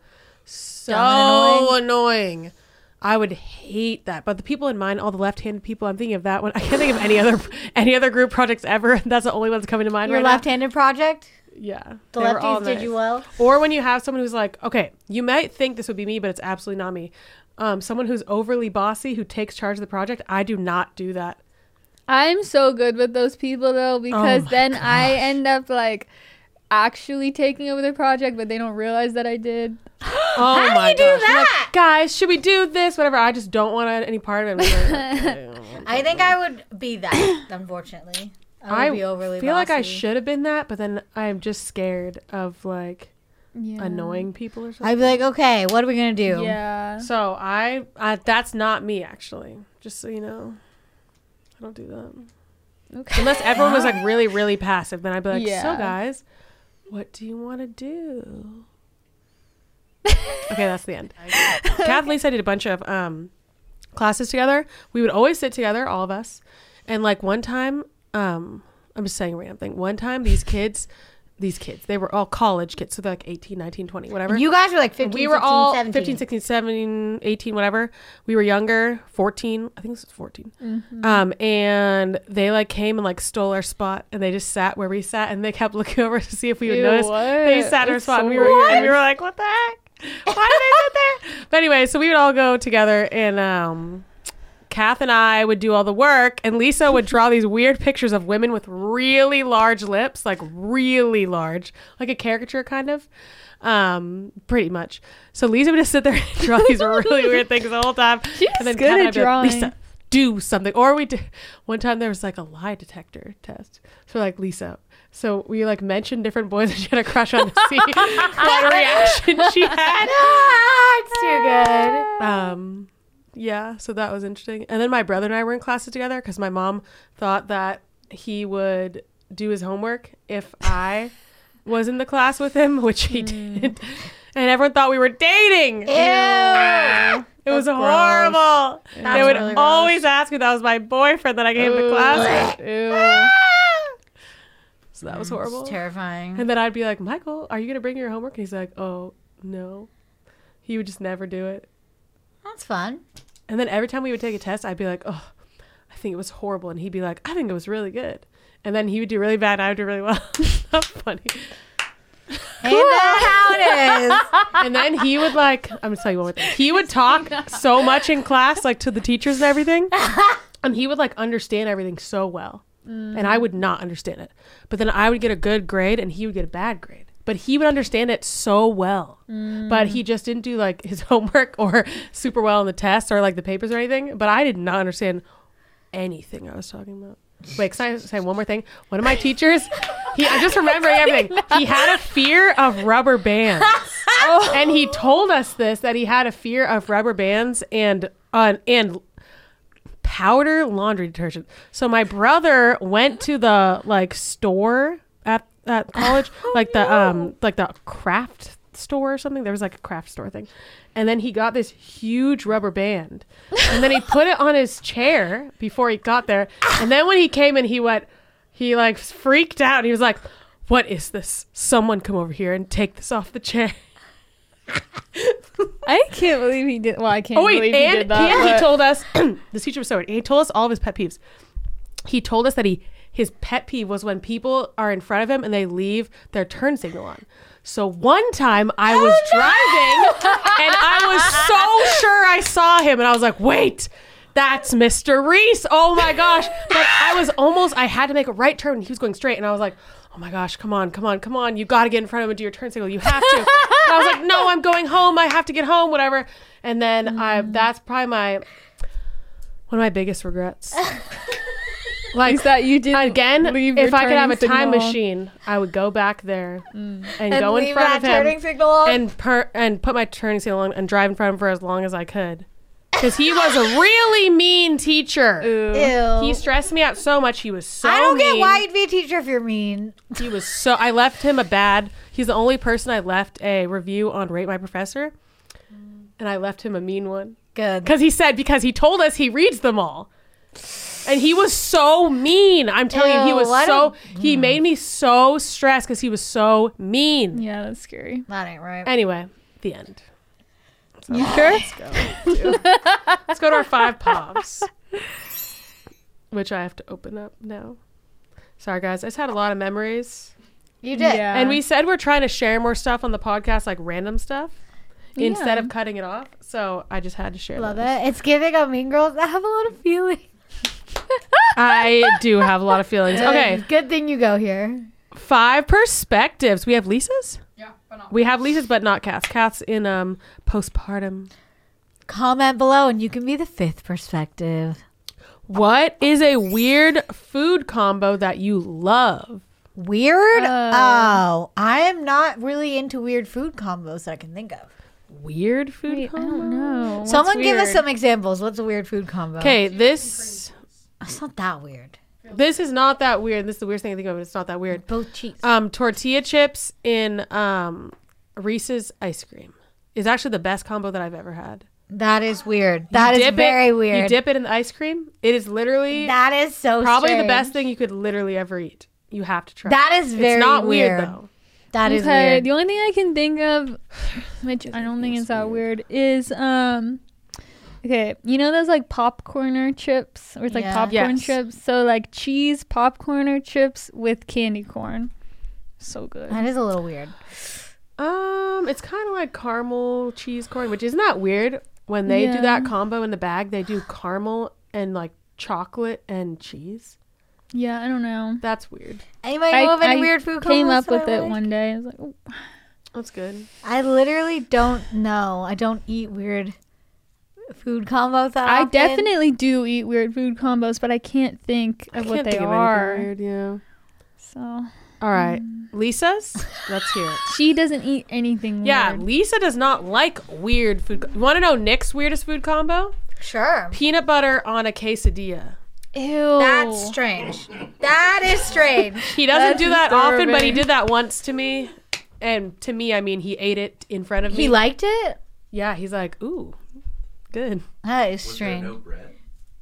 A: Dumb and
C: annoying. I would hate that. But the people in mind, all the left-handed people, I'm thinking of that one. I can't think of any other group projects ever. That's the only one that's coming to mind
A: Your
C: right now.
A: left-handed project?
C: Yeah.
A: The
C: They were all
A: lefties did
C: nice.
A: you well?
C: Or when you have someone who's like, okay, you might think this would be me, but it's absolutely not me. Someone who's overly bossy, who takes charge of the project. I do not do that.
B: I'm so good with those people though, because
C: my
B: then I end up like actually taking over the project, but they don't realize that I did.
C: Oh
A: How do
C: my
A: you do
C: gosh. You're
A: that?
C: like, guys, should we do this? Whatever. I just don't want any part of it.
A: I think I would be that, unfortunately. I would be overly
C: feel like I
A: bossy.
C: should have been that, but then I'm just scared of like
B: Yeah.
C: annoying people or something.
A: I'd be like, okay, what are we going to do?
B: Yeah.
C: So I that's not me actually. Just so you know, I don't do that.
B: Okay.
C: Unless everyone was like really, really passive, then I'd be like,
B: Yeah.
C: so guys, what do you want to do? Okay, that's the end. Kath and Lisa did a bunch of classes together. We would always sit together, all of us. And like one time, I'm just saying a random thing. One time, these kids, they were all college kids. So they're like 18, 19, 20, whatever.
A: You guys were like 15,
C: And we were
A: 16,
C: all
A: 17.
C: 15, 16, 17, 18, whatever. We were younger, 14. I think this was 14. And they like came and like stole our spot, and they just sat where we sat, and they kept looking over to see if we would
B: Ew,
C: notice.
B: what?
C: They sat in our
B: That's
C: spot,
B: so
C: and we were like, what the heck? Why did they sit there? But anyway, so we would all go together, and Kath and I would do all the work, and Lisa would draw these weird pictures of women with really large lips, like really large, like a caricature kind of, pretty much. So Lisa would just sit there and draw these really weird things the whole time.
B: She's
C: and then
B: good
C: Kath and
B: at
C: I'd be like,
B: drawing.
C: Lisa, do something. Or we did one time there was like a lie detector test. So like, Lisa. So we like mentioned different boys that she had a crush on to see what reaction she had.
A: It's too good.
C: Yeah, so that was interesting. And then my brother and I were in classes together because my mom thought that he would do his homework if I was in the class with him, which he did. And everyone thought we were dating.
A: Ew.
C: It was
A: That's
C: horrible.
A: gross.
C: They
A: That's
C: would
A: really
C: always ask me if that was my boyfriend that I came to class with.
B: Ew.
C: So that was horrible.
A: It's terrifying.
C: And then I'd be like, Michael, are you going to bring your homework? And he's like, oh, no. He would just never do it.
A: That's fun.
C: And then every time we would take a test, I'd be like, oh, I think it was horrible. And he'd be like, I think it was really good. And then he would do really bad and I would do really well. That's funny.
A: Ain't that how it is?
C: And then he would like, I'm going to tell you one more thing. He would talk so much in class, like to the teachers and everything. And he would like understand everything so well. And I would not understand it. But then I would get a good grade and he would get a bad grade. But he would understand it so well. But he just didn't do like his homework or super well on the tests or like the papers or anything. But I did not understand anything I was talking about. Wait, can I say one more thing? One of my teachers, I'm just remembering everything. He had a fear of rubber bands. And he told us this, that he had a fear of rubber bands and powder laundry detergent. So my brother went to the like store at college, like the craft store or something. There was like a craft store thing. And then he got this huge rubber band. And then he put it on his chair before he got there. And then when he came in, he like freaked out. And he was like, what is this? Someone come over here and take this off the chair.
B: I can't believe he did. Well, I can't believe he
C: and
B: did that.
C: he told us, this teacher was so weird. He told us all of his pet peeves. He told us that his pet peeve was when people are in front of him and they leave their turn signal on. So one time I was driving and I was so sure I saw him and I was like, wait, that's Mr. Reese. Oh my gosh. But I had to make a right turn and he was going straight and I was like, oh my gosh, come on. You got to get in front of him and do your turn signal. You have to. And I was like, no, I'm going home. I have to get home, whatever. And then that's probably one of my biggest regrets. Like
B: Is that you did
C: again,
B: leave your
C: if I could have a
B: turning
C: time
B: signal on?
C: machine, I would go back there and
A: And
C: go in
A: leave
C: front of
A: that turning
C: him
A: signal on?
C: and put my turning signal on and drive in front of him for as long as I could. Because he was a really mean teacher.
A: Ew.
C: He stressed me out so much. He was so
A: I don't
C: mean.
A: get why you'd be a teacher if you're mean.
C: He was so... I left him he's the only person I left a review on Rate My Professor. And I left him a mean one.
A: Good.
C: Because he told us he reads them all. And he was so mean. I'm telling you, he made me so stressed because he was so mean.
B: Yeah, that's scary.
A: That ain't right.
C: Anyway, the end. So,
B: You sure?
C: let's go to our 5 pops, which I have to open up now. Sorry, guys. I just had a lot of memories.
A: You did.
B: Yeah.
C: And we said we're trying to share more stuff on the podcast, like random stuff, instead of cutting it off. So I just had to share
A: Love
C: those.
A: it. It's giving on Mean Girls. I have a lot of feelings.
C: I do have a lot of feelings. Okay.
A: Good thing you go here.
C: 5 perspectives. We have Lisa's?
B: Yeah, but not.
C: We have Lisa's, but not Kath's. Kath's in postpartum.
A: Comment below and you can be the 5th perspective.
C: What is a weird food combo that you love?
A: Weird? I am not really into weird food combos that I can think of.
C: Weird food
B: Wait, I
C: combo?
B: don't know. What's
A: Someone give us
B: weird?
A: some examples. What's a weird food combo?
C: Okay, this
A: It's not that weird.
C: is not that weird. This is the weirdest thing I think of, but it's not that weird.
A: Both cheese.
C: Tortilla chips in Reese's ice cream is actually the best combo that I've ever had.
A: That is weird. That is very weird.
C: You dip it in the ice cream. It is literally
A: That is so
C: probably
A: strange.
C: the best thing you could literally ever eat. You have to try.
A: That is very
C: It's not weird
A: weird.
C: though.
A: That is
B: Okay,
A: weird.
B: the only thing I can think of, which I don't think is that weird, is okay, you know those like popcorner chips, or it's like
A: Yeah.
B: popcorn
C: Yes.
B: chips. So like cheese popcorner chips with candy corn, so good.
A: That is a little weird.
C: It's kind of like caramel cheese corn, which isn't that weird. When they do
B: Yeah.
C: that combo in the bag, they do caramel and like chocolate and cheese.
B: Yeah, I don't know.
C: That's weird.
A: Anybody know of any weird food combos?
B: Came up
A: that
B: with
A: I
B: it
A: like?
B: one day. I was like, oh.
C: That's good.
A: I literally don't know. I don't eat weird food combos that
B: I
A: often.
B: definitely do eat weird food combos, but I can't think of what
C: Can't
B: they
C: think of
B: are.
C: anything weird, yeah.
B: So
C: All right, Lisa's. Let's hear it.
B: she doesn't eat anything
C: Yeah,
B: weird.
C: Lisa does not like weird food. You want to know Nick's weirdest food combo?
A: Sure.
C: Peanut butter on a quesadilla.
B: Ew.
A: That's strange. That is strange.
C: He doesn't
B: That's
C: do that often, but he
B: disturbing.
C: did that once to me. And to me, I mean, he ate it in front of me.
A: He liked it?
C: Yeah, he's like, ooh, good.
A: That is
E: Was there
A: strange.
E: no bread?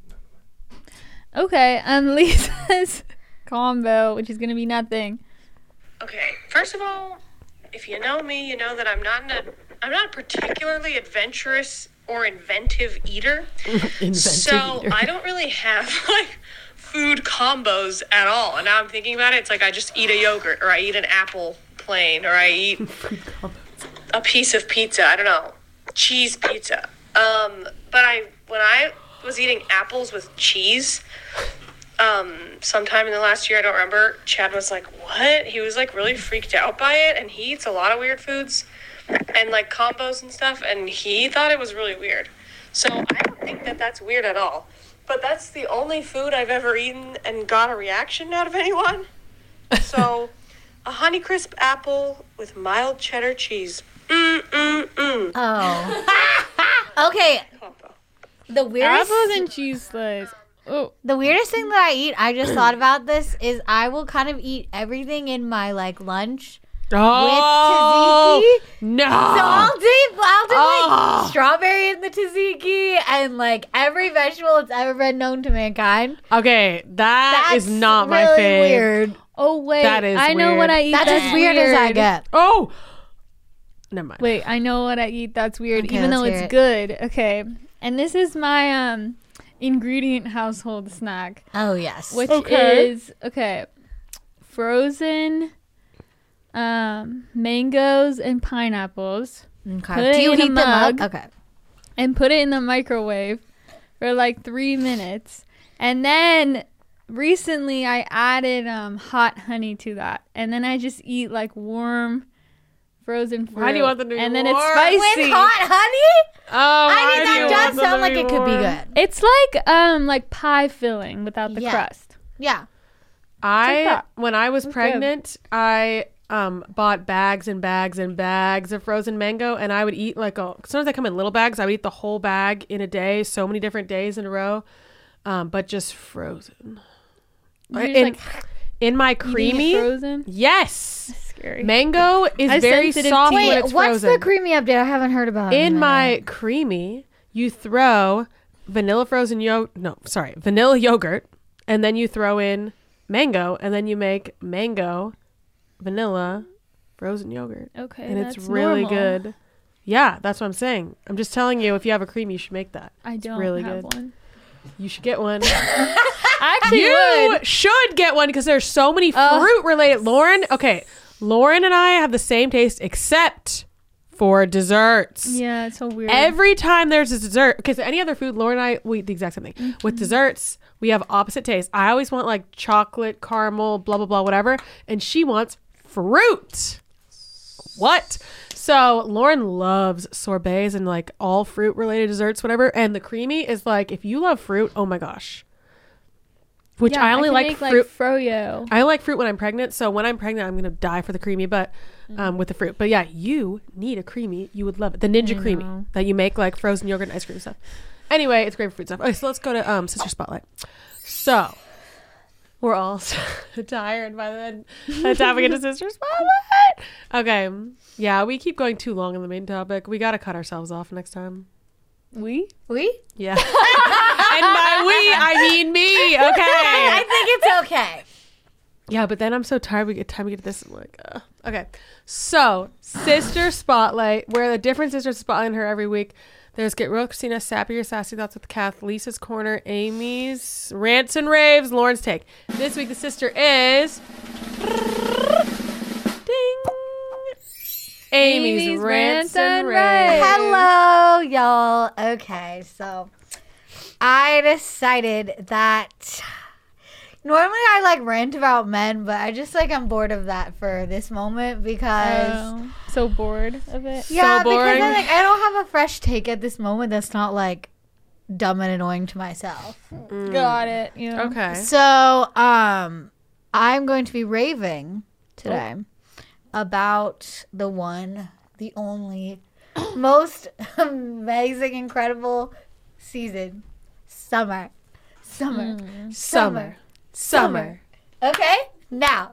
B: Okay, Lisa's combo, which is gonna be nothing.
F: Okay, first of all, if you know me, you know that I'm not a particularly adventurous or inventive eater. So I don't really have like food combos at all. And now I'm thinking about it, it's like I just eat a yogurt, or I eat an apple plain, or I eat a piece of pizza. I don't know, cheese pizza. But when I was eating apples with cheese, sometime in the last year, I don't remember, Chad was like, what? He was like really freaked out by it, and he eats a lot of weird foods and like combos and stuff, and he thought it was really weird. So I don't think that that's weird at all. But that's the only food I've ever eaten and got a reaction out of anyone. So a Honeycrisp apple with mild cheddar cheese.
A: Oh. Okay.
F: Combo.
A: The weirdest
B: Apples and cheese slice. Oh,
A: the weirdest thing that I eat, I just thought about this, is I will kind of eat everything in my like lunch
C: Oh,
A: with tzatziki.
C: no.
A: So I'll do
C: Oh.
A: like strawberry in the tzatziki and like every vegetable that's ever been known to mankind.
C: Okay,
A: That's
C: is not
A: really
C: my fave.
A: weird.
B: oh wait,
C: That is
B: I know
C: weird.
B: what I eat.
A: That's as weird as I get.
C: Oh, never mind.
B: Wait, I know what I eat. That's weird,
A: Okay,
B: even though
A: let's
B: it's
A: hear it.
B: good. Okay, and this is my ingredient household snack,
A: Oh yes.
B: which
C: Okay.
B: is frozen mangoes and pineapples,
A: Okay.
B: put it
A: Do you
B: in a
A: heat them up?
B: mug.
A: Okay.
B: and put it in the microwave for like 3 minutes, and then recently I added hot honey to that, and then I just eat like warm frozen fruit.
C: Why do you want them to be
B: and then it's
C: warm?
B: spicy.
A: With hot honey?
C: Oh,
A: I mean, that does sound like it could be good.
B: It's like pie filling without the
A: Yeah.
B: crust.
A: Yeah.
C: When I was
B: That's
C: pregnant, I bought bags and bags and bags of frozen mango, and I would eat sometimes they come in little bags. I would eat the whole bag in a day, so many different days in a row, but just frozen.
B: You just,
C: In my
B: eating it
C: creamy,
B: frozen.
C: Yes,
B: Scary.
C: mango is
B: I'm
C: very
B: sensitive
C: soft
B: to
C: when
A: Wait,
C: it's
A: what's
C: frozen.
A: the creamy update? I haven't heard about it.
C: In my creamy, you throw vanilla yogurt, and then you throw in mango, and then you make mango vanilla frozen yogurt.
B: Okay,
C: And it's
B: that's
C: really
B: normal.
C: good. Yeah, that's what I'm saying. I'm just telling you, if you have a cream, you should make that.
B: I
C: It's
B: don't
C: really
B: have
C: good.
B: one.
C: You should get one.
B: I actually
C: You
B: would.
C: should get one because there's so many fruit related. Lauren and I have the same taste except for desserts.
B: Yeah, it's so weird.
C: Every time there's a dessert, because any other food, Lauren and I, we eat the exact same thing.
B: Mm-hmm.
C: With desserts, we have opposite tastes. I always want like chocolate, caramel, blah, blah, blah, whatever. And she wants fruit. What? So Lauren loves sorbets and like all fruit related desserts, whatever. And the creamy is like, if you love fruit, oh my gosh. Which
B: Yeah,
C: I only
B: can
C: like
B: make,
C: fruit.
B: froyo.
C: I like fruit when I'm pregnant. So when I'm pregnant, I'm going to die for the creamy, but with the fruit. But yeah, you need a creamy. You would love it. The Ninja Creamy that you make like frozen yogurt and ice cream stuff. Anyway, it's great for food stuff. Okay, so let's go to Sister Spotlight. So we're all tired by the time we get to Sister Spotlight. Okay. Yeah, we keep going too long on the main topic. We got to cut ourselves off next time.
A: We?
C: Yeah. And by we, I mean me. Okay.
A: I think it's okay.
C: Yeah, but then I'm so tired. We get to this. I'm like, okay. So, Sister Spotlight, where the different sisters spotlight in her every week. There's Get Real Christina, Sappy Your Sassy Thoughts with Kath, Lisa's Corner, Amy's Rants and Raves, Lauren's Take. This week, the sister is... Ding! Amy's Rants and Raves.
A: Hello, y'all. Okay, so I decided that normally I like rant about men, but I just like I'm bored of that for this moment because
B: So bored of it.
A: yeah, because
C: boring.
A: I don't have a fresh take at this moment that's not like dumb and annoying to myself.
B: Got it. Yeah.
C: Okay.
A: So, I'm going to be raving today about the one, the only, most amazing, incredible season. Summer. Okay? Now,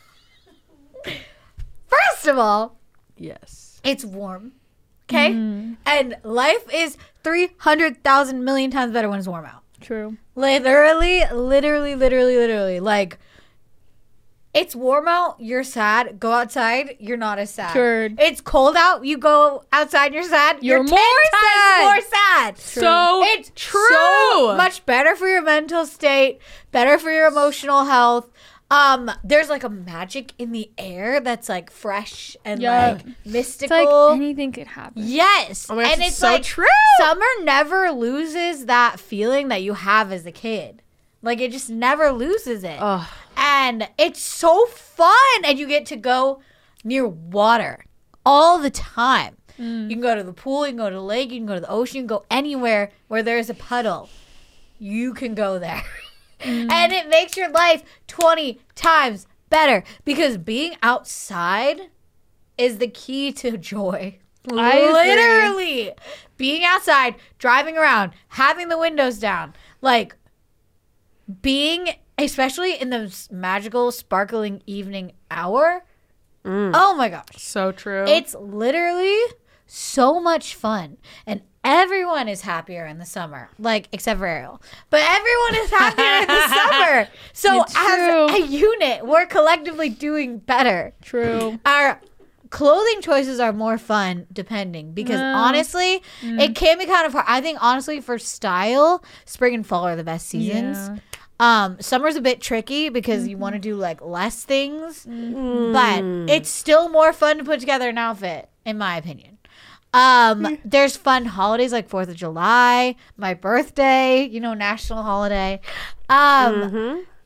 A: first of all,
C: Yes.
A: it's warm. Okay? And life is 300,000 million times better when it's warm out.
B: True.
A: Literally. Like, it's warm out, you're sad. Go outside, you're not as sad.
B: Sure.
A: It's cold out, you go outside, you're sad.
B: You're
A: 10
B: more
A: times
B: sad.
A: more sad.
C: So
A: It's
C: true.
A: so much better for your mental state, better for your emotional health. There's like a magic in the air that's like fresh and
B: Yeah.
A: like
B: It's
A: mystical.
B: like anything could happen.
A: Yes.
C: Oh my gosh,
A: and
C: it's
A: it's
C: so
A: like
C: true.
A: summer never loses that feeling that you have as a kid. Like it just never loses it.
C: Ugh.
A: And it's so fun and you get to go near water all the time. You can go to the pool, you can go to the lake, you can go to the ocean, you can go anywhere where there's a puddle. You can go there. And it makes your life 20 times better because being outside is the key to joy.
B: I agree.
A: Literally. Being outside, driving around, having the windows down, like being, especially in the magical, sparkling evening hour. Oh my gosh.
C: So true.
A: It's literally so much fun. And everyone is happier in the summer. Like, except for Ariel. But everyone is happier in the summer. So
B: It's
A: as
B: true.
A: a unit, we're collectively doing better.
B: True.
A: Our clothing choices are more fun depending because honestly, it can be kind of hard. I think honestly for style, spring and fall are the best seasons. Summer's a bit tricky because you want to do like less things, but it's still more fun to put together an outfit, in my opinion. There's fun holidays like 4th of July, my birthday, national holiday.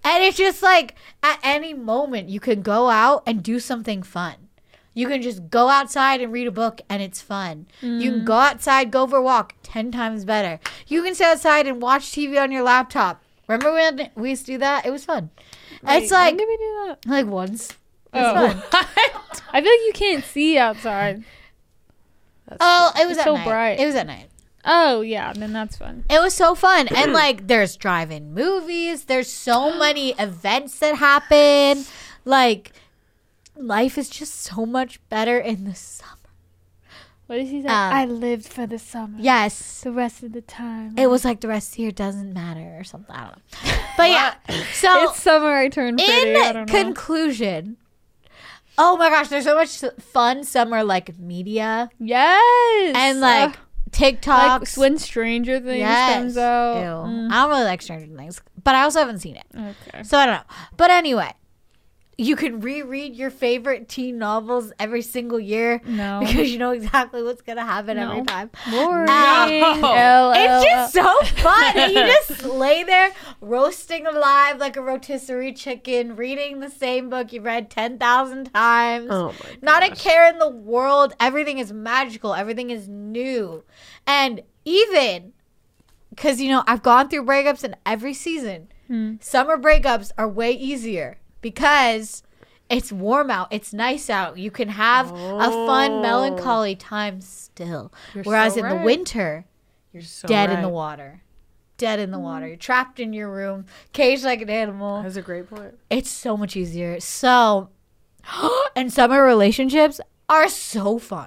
A: And it's just like at any moment you can go out and do something fun. You can just go outside and read a book and it's fun. You can go outside, go for a walk, 10 times better. You can sit outside and watch TV on your laptop. Remember when we used to do that? It was fun. It's like,
B: when did we do that?
A: like once.
B: Oh.
A: It's fun.
B: I feel like you can't see outside.
A: Oh, it was
B: It's
A: at
B: so
A: night.
B: bright.
A: It was at night.
B: Oh, yeah, then that's fun.
A: It was so fun. And like there's drive-in movies. There's so many events that happen. Like life is just so much better in the summer.
B: What did he say? I lived for the summer.
A: Yes.
B: The rest of the time.
A: It was like the rest of the year doesn't matter or something. I don't know. But yeah. So
B: It's summer I turned pretty. I
A: in
B: don't know.
A: conclusion, oh my gosh, there's so much fun summer like media
B: Yes.
A: and like TikToks.
B: like when Stranger Things
A: Yes.
B: comes out.
A: Ew. I don't really like Stranger Things, but I also haven't seen it.
B: Okay.
A: So I don't know. But anyway, you can reread your favorite teen novels every single year.
B: No.
A: Because you know exactly what's going to happen every
B: No.
A: time.
B: Boring.
C: No.
A: It's just so fun. And you just lay there roasting alive like a rotisserie chicken, reading the same book you've read 10,000 times.
C: Oh my
A: Not a care in the world. Everything is magical. Everything is new. And even, because, you know, I've gone through breakups in every season. Summer breakups are way easier because it's warm out. It's nice out. You can have a fun, melancholy time still. Whereas
C: so
A: in the
C: right.
A: winter,
C: You're so
A: dead
C: right.
A: in the water. Dead in the water. You're trapped in your room, caged like an animal.
C: That's a great point.
A: It's so much easier. So, and summer relationships are so fun.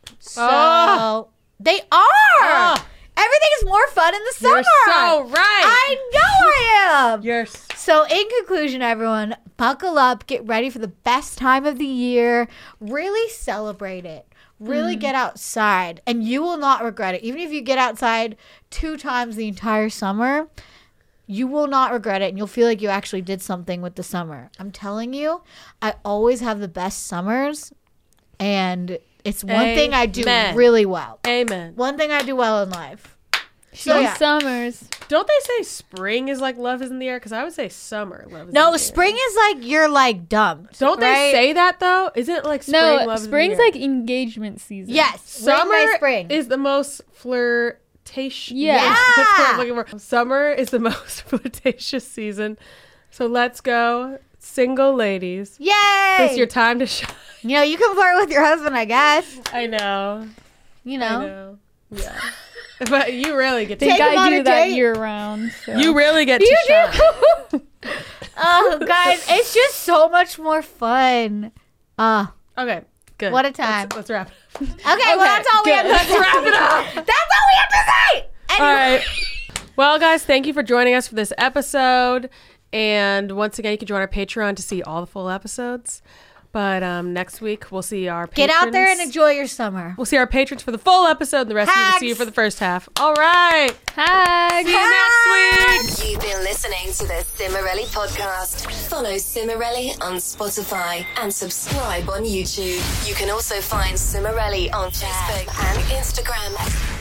A: So, they are. Everything is more fun in the summer.
C: You're so right.
A: I know I am.
C: You're
A: So, in conclusion, everyone, buckle up, get ready for the best time of the year. Really celebrate it. Really get outside, and you will not regret it. Even if you get outside 2 times the entire summer, you will not regret it, and you'll feel like you actually did something with the summer. I'm telling you, I always have the best summers, and it's one thing I do
C: Amen.
A: really well.
C: Amen.
A: One thing I do well in life. So,
B: Those
A: yeah.
B: summers.
C: Don't they say spring is like love is in the air? Because I would say summer love is in the
A: No,
C: air.
A: spring is like you're like dumped.
C: Don't they
A: right?
C: say that though? Isn't it like spring
B: No,
C: love is in the
B: spring's
C: air?
B: like engagement season.
A: Yes,
C: Summer
A: spring by spring.
C: is the most flirtatious.
B: Yeah.
C: That's what I'm looking for. Summer is the most flirtatious season. So let's go, single ladies.
A: Yay!
C: It's your time to shine.
A: You know, you can flirt with your husband, I guess.
C: I know.
A: You
C: I
A: know.
C: know. Yeah. But you really get to
B: I think
A: Take him
B: I
A: on
B: do
A: a
B: that
A: date.
B: year round. So.
C: You really get to shine.
A: Oh, guys, it's just so much more fun.
C: Okay, good.
A: What a time.
C: Let's wrap it up.
A: Okay, well, that's all we have
C: good.
A: to say.
C: Let's wrap it up.
A: That's all we have to say. Anyway.
C: All right. Well, guys, thank you for joining us for this episode. And once again, you can join our Patreon to see all the full episodes. But next week, we'll see our
A: Get
C: patrons.
A: out there and enjoy your summer.
C: We'll see our patrons for the full episode, and the rest of you will see you
A: Hags.
C: for the first half. All right.
B: Hi.
C: See you next week.
D: You've been listening to the Cimarelli podcast. Follow Cimarelli on Spotify and subscribe on YouTube. You can also find Cimarelli on Facebook and Instagram.